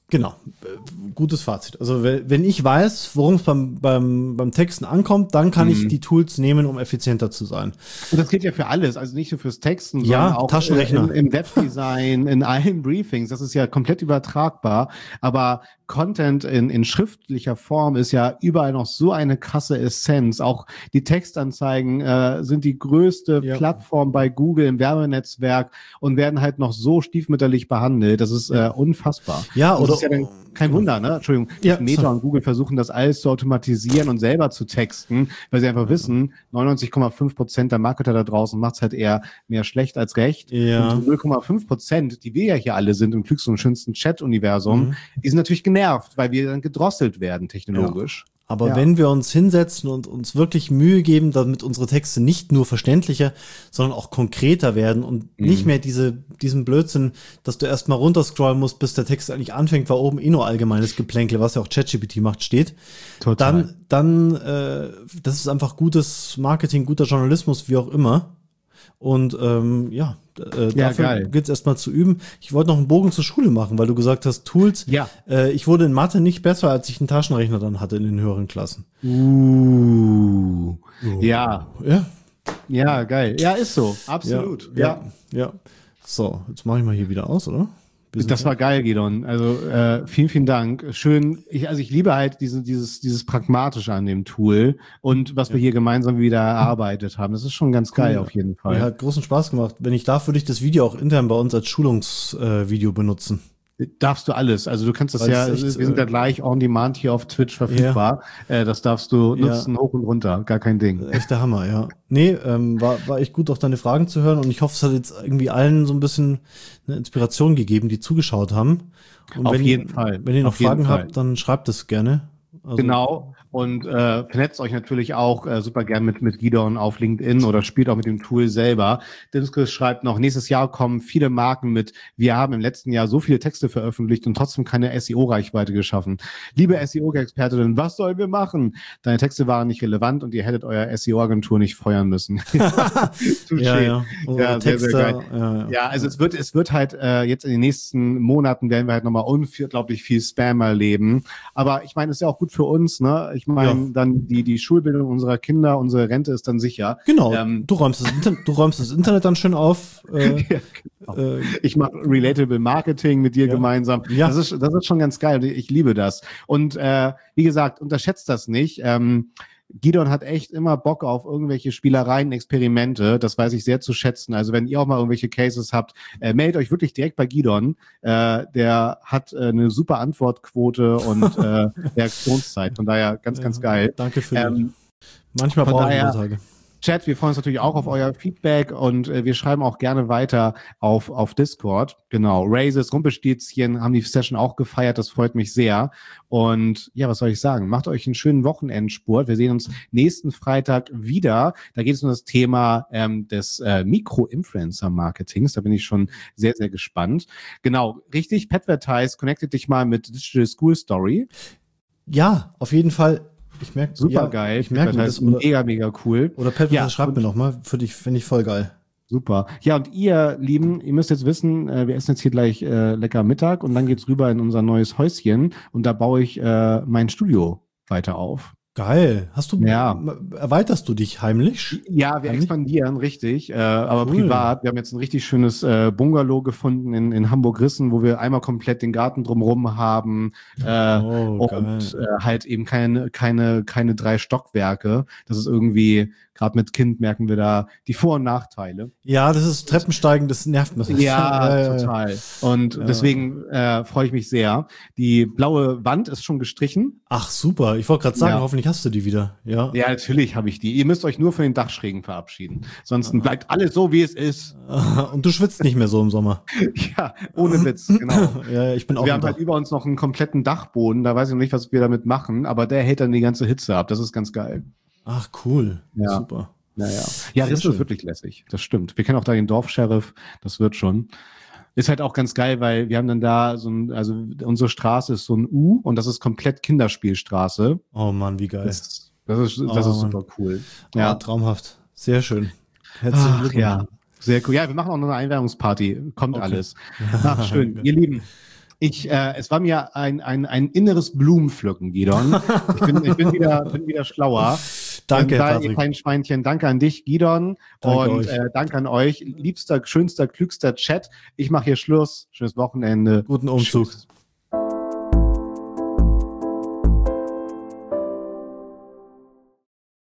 Genau, gutes Fazit. Also wenn ich weiß, worum es beim Texten ankommt, dann kann ich die Tools nehmen, um effizienter zu sein. Und das gilt ja für alles, also nicht nur fürs Texten, Ja, sondern auch Taschenrechner. im Webdesign, in allen Briefings. Das ist ja komplett übertragbar. Aber Content in schriftlicher Form ist ja überall noch so eine krasse Essenz. Auch die Textanzeigen sind die größte Plattform bei Google im Werbenetzwerk und werden halt noch so stiefmütterlich behandelt. Das ist unfassbar. Ja, das oder ist ja dann kein Wunder, ne? Entschuldigung, dass Meta und Google versuchen, das alles zu automatisieren und selber zu texten, weil sie einfach wissen, 99,5% der Marketer da draußen macht es halt eher mehr schlecht als recht. Ja. Und die 0,5%, die wir ja hier alle sind im klügsten und schönsten Chat-Universum, die sind natürlich genervt, weil wir dann gedrosselt werden technologisch. Ja. Aber wenn wir uns hinsetzen und uns wirklich Mühe geben, damit unsere Texte nicht nur verständlicher, sondern auch konkreter werden und nicht mehr diesen Blödsinn, dass du erstmal runterscrollen musst, bis der Text eigentlich anfängt, weil oben nur allgemeines Geplänkel, was ja auch ChatGPT macht, steht. Total. Dann das ist einfach gutes Marketing, guter Journalismus, wie auch immer. Und dafür gilt es erstmal zu üben. Ich wollte noch einen Bogen zur Schule machen, weil du gesagt hast, Tools. Ja. Ich wurde in Mathe nicht besser, als ich einen Taschenrechner dann hatte in den höheren Klassen. Ja. Ja. Ja, geil. Ja, ist so. Absolut. Ja. So, jetzt mache ich mal hier wieder aus, oder? Das war geil, Gidon. Also vielen, vielen Dank. Schön. Ich liebe halt dieses Pragmatische an dem Tool und was wir hier gemeinsam wieder erarbeitet haben. Das ist schon ganz geil auf jeden Fall. Ja, hat großen Spaß gemacht. Wenn ich darf, würde ich das Video auch intern bei uns als Schulungsvideo benutzen. Darfst du alles. Also du kannst das wir sind ja gleich on demand hier auf Twitch verfügbar. Das darfst du nutzen, hoch und runter. Gar kein Ding. Echter Hammer, ja. Nee, war echt gut, auch deine Fragen zu hören und ich hoffe, es hat jetzt irgendwie allen so ein bisschen eine Inspiration gegeben, die zugeschaut haben. Und auf jeden Fall. Wenn ihr noch Fragen habt, dann schreibt es gerne. Also, genau. Und vernetzt euch natürlich auch super gern mit Gidon auf LinkedIn oder spielt auch mit dem Tool selber. Dimskis schreibt noch, nächstes Jahr kommen viele Marken mit, wir haben im letzten Jahr so viele Texte veröffentlicht und trotzdem keine SEO-Reichweite geschaffen. Liebe SEO-Expertin, was sollen wir machen? Deine Texte waren nicht relevant und ihr hättet euer SEO-Agentur nicht feuern müssen. Ja, sehr, sehr geil. Ja, also es wird halt jetzt in den nächsten Monaten werden wir halt nochmal unglaublich viel Spam erleben. Aber ich meine, es ist ja auch gut für uns, ne? Ich meine, dann die Schulbildung unserer Kinder, unsere Rente ist dann sicher. Genau. Du räumst das Internet dann schön auf. Genau. Ich mache Relatable Marketing mit dir gemeinsam. Ja. Das ist schon ganz geil. Ich liebe das. Und wie gesagt, unterschätzt das nicht. Gidon hat echt immer Bock auf irgendwelche Spielereien, Experimente. Das weiß ich sehr zu schätzen. Also wenn ihr auch mal irgendwelche Cases habt, meldet euch wirklich direkt bei Gidon. Der hat eine super Antwortquote und Reaktionszeit. Von daher ganz geil. Danke für manchmal brauche ich ein paar Tage. Chat, wir freuen uns natürlich auch auf euer Feedback und wir schreiben auch gerne weiter auf Discord. Genau, Raises, Rumpelstilzchen haben die Session auch gefeiert, das freut mich sehr. Und ja, was soll ich sagen? Macht euch einen schönen Wochenendspurt. Wir sehen uns nächsten Freitag wieder. Da geht es um das Thema des Mikro-Influencer-Marketings. Da bin ich schon sehr, sehr gespannt. Genau, richtig, Petvertise, connectet dich mal mit Digital School Story. Ja, auf jeden Fall. Ich merke, super geil. Ich merke das mega cool. Oder Pat, schreibt mir nochmal. Für dich finde ich voll geil. Super. Ja, und ihr Lieben, ihr müsst jetzt wissen, wir essen jetzt hier gleich lecker Mittag und dann geht's rüber in unser neues Häuschen und da baue ich mein Studio weiter auf. Geil. Erweiterst du dich heimlich? Ja, wir expandieren, richtig, aber privat. Wir haben jetzt ein richtig schönes Bungalow gefunden in Hamburg-Rissen, wo wir einmal komplett den Garten drumherum haben und halt eben keine 3 Stockwerke. Das ist irgendwie, gerade mit Kind merken wir da die Vor- und Nachteile. Ja, das ist Treppensteigen, das nervt mich. Ja, total. Und deswegen freue ich mich sehr. Die blaue Wand ist schon gestrichen. Ach, super. Ich wollte gerade sagen, hoffentlich hast du die wieder. Ja, natürlich habe ich die. Ihr müsst euch nur von den Dachschrägen verabschieden. Sonst bleibt alles so, wie es ist. Und du schwitzt nicht mehr so im Sommer. Ja, ohne Witz, genau. Ja, ich bin auch. Wir haben halt über uns noch einen kompletten Dachboden. Da weiß ich noch nicht, was wir damit machen, aber der hält dann die ganze Hitze ab. Das ist ganz geil. Ach, cool. Ja. Super. Ja, Rissen ist wirklich lässig. Das stimmt. Wir kennen auch da den Dorfsheriff. Das wird schon. Ist halt auch ganz geil, weil wir haben dann da also unsere Straße ist so ein U und das ist komplett Kinderspielstraße. Oh Mann, wie geil. Das ist super cool. Ja, traumhaft. Sehr schön. Herzlichen Glückwunsch. Ja, sehr cool. Ja, wir machen auch noch eine Einweihungsparty. Kommt alles. Ach, schön. Ihr Lieben, Es war mir ein inneres Blumenpflücken, Gidon. Ich bin wieder schlauer. Danke, ihr kleinen Schweinchen. Danke an dich, Gidon. Und danke an euch. Liebster, schönster, klügster Chat. Ich mache hier Schluss. Schönes Wochenende. Guten Umzug. Tschüss.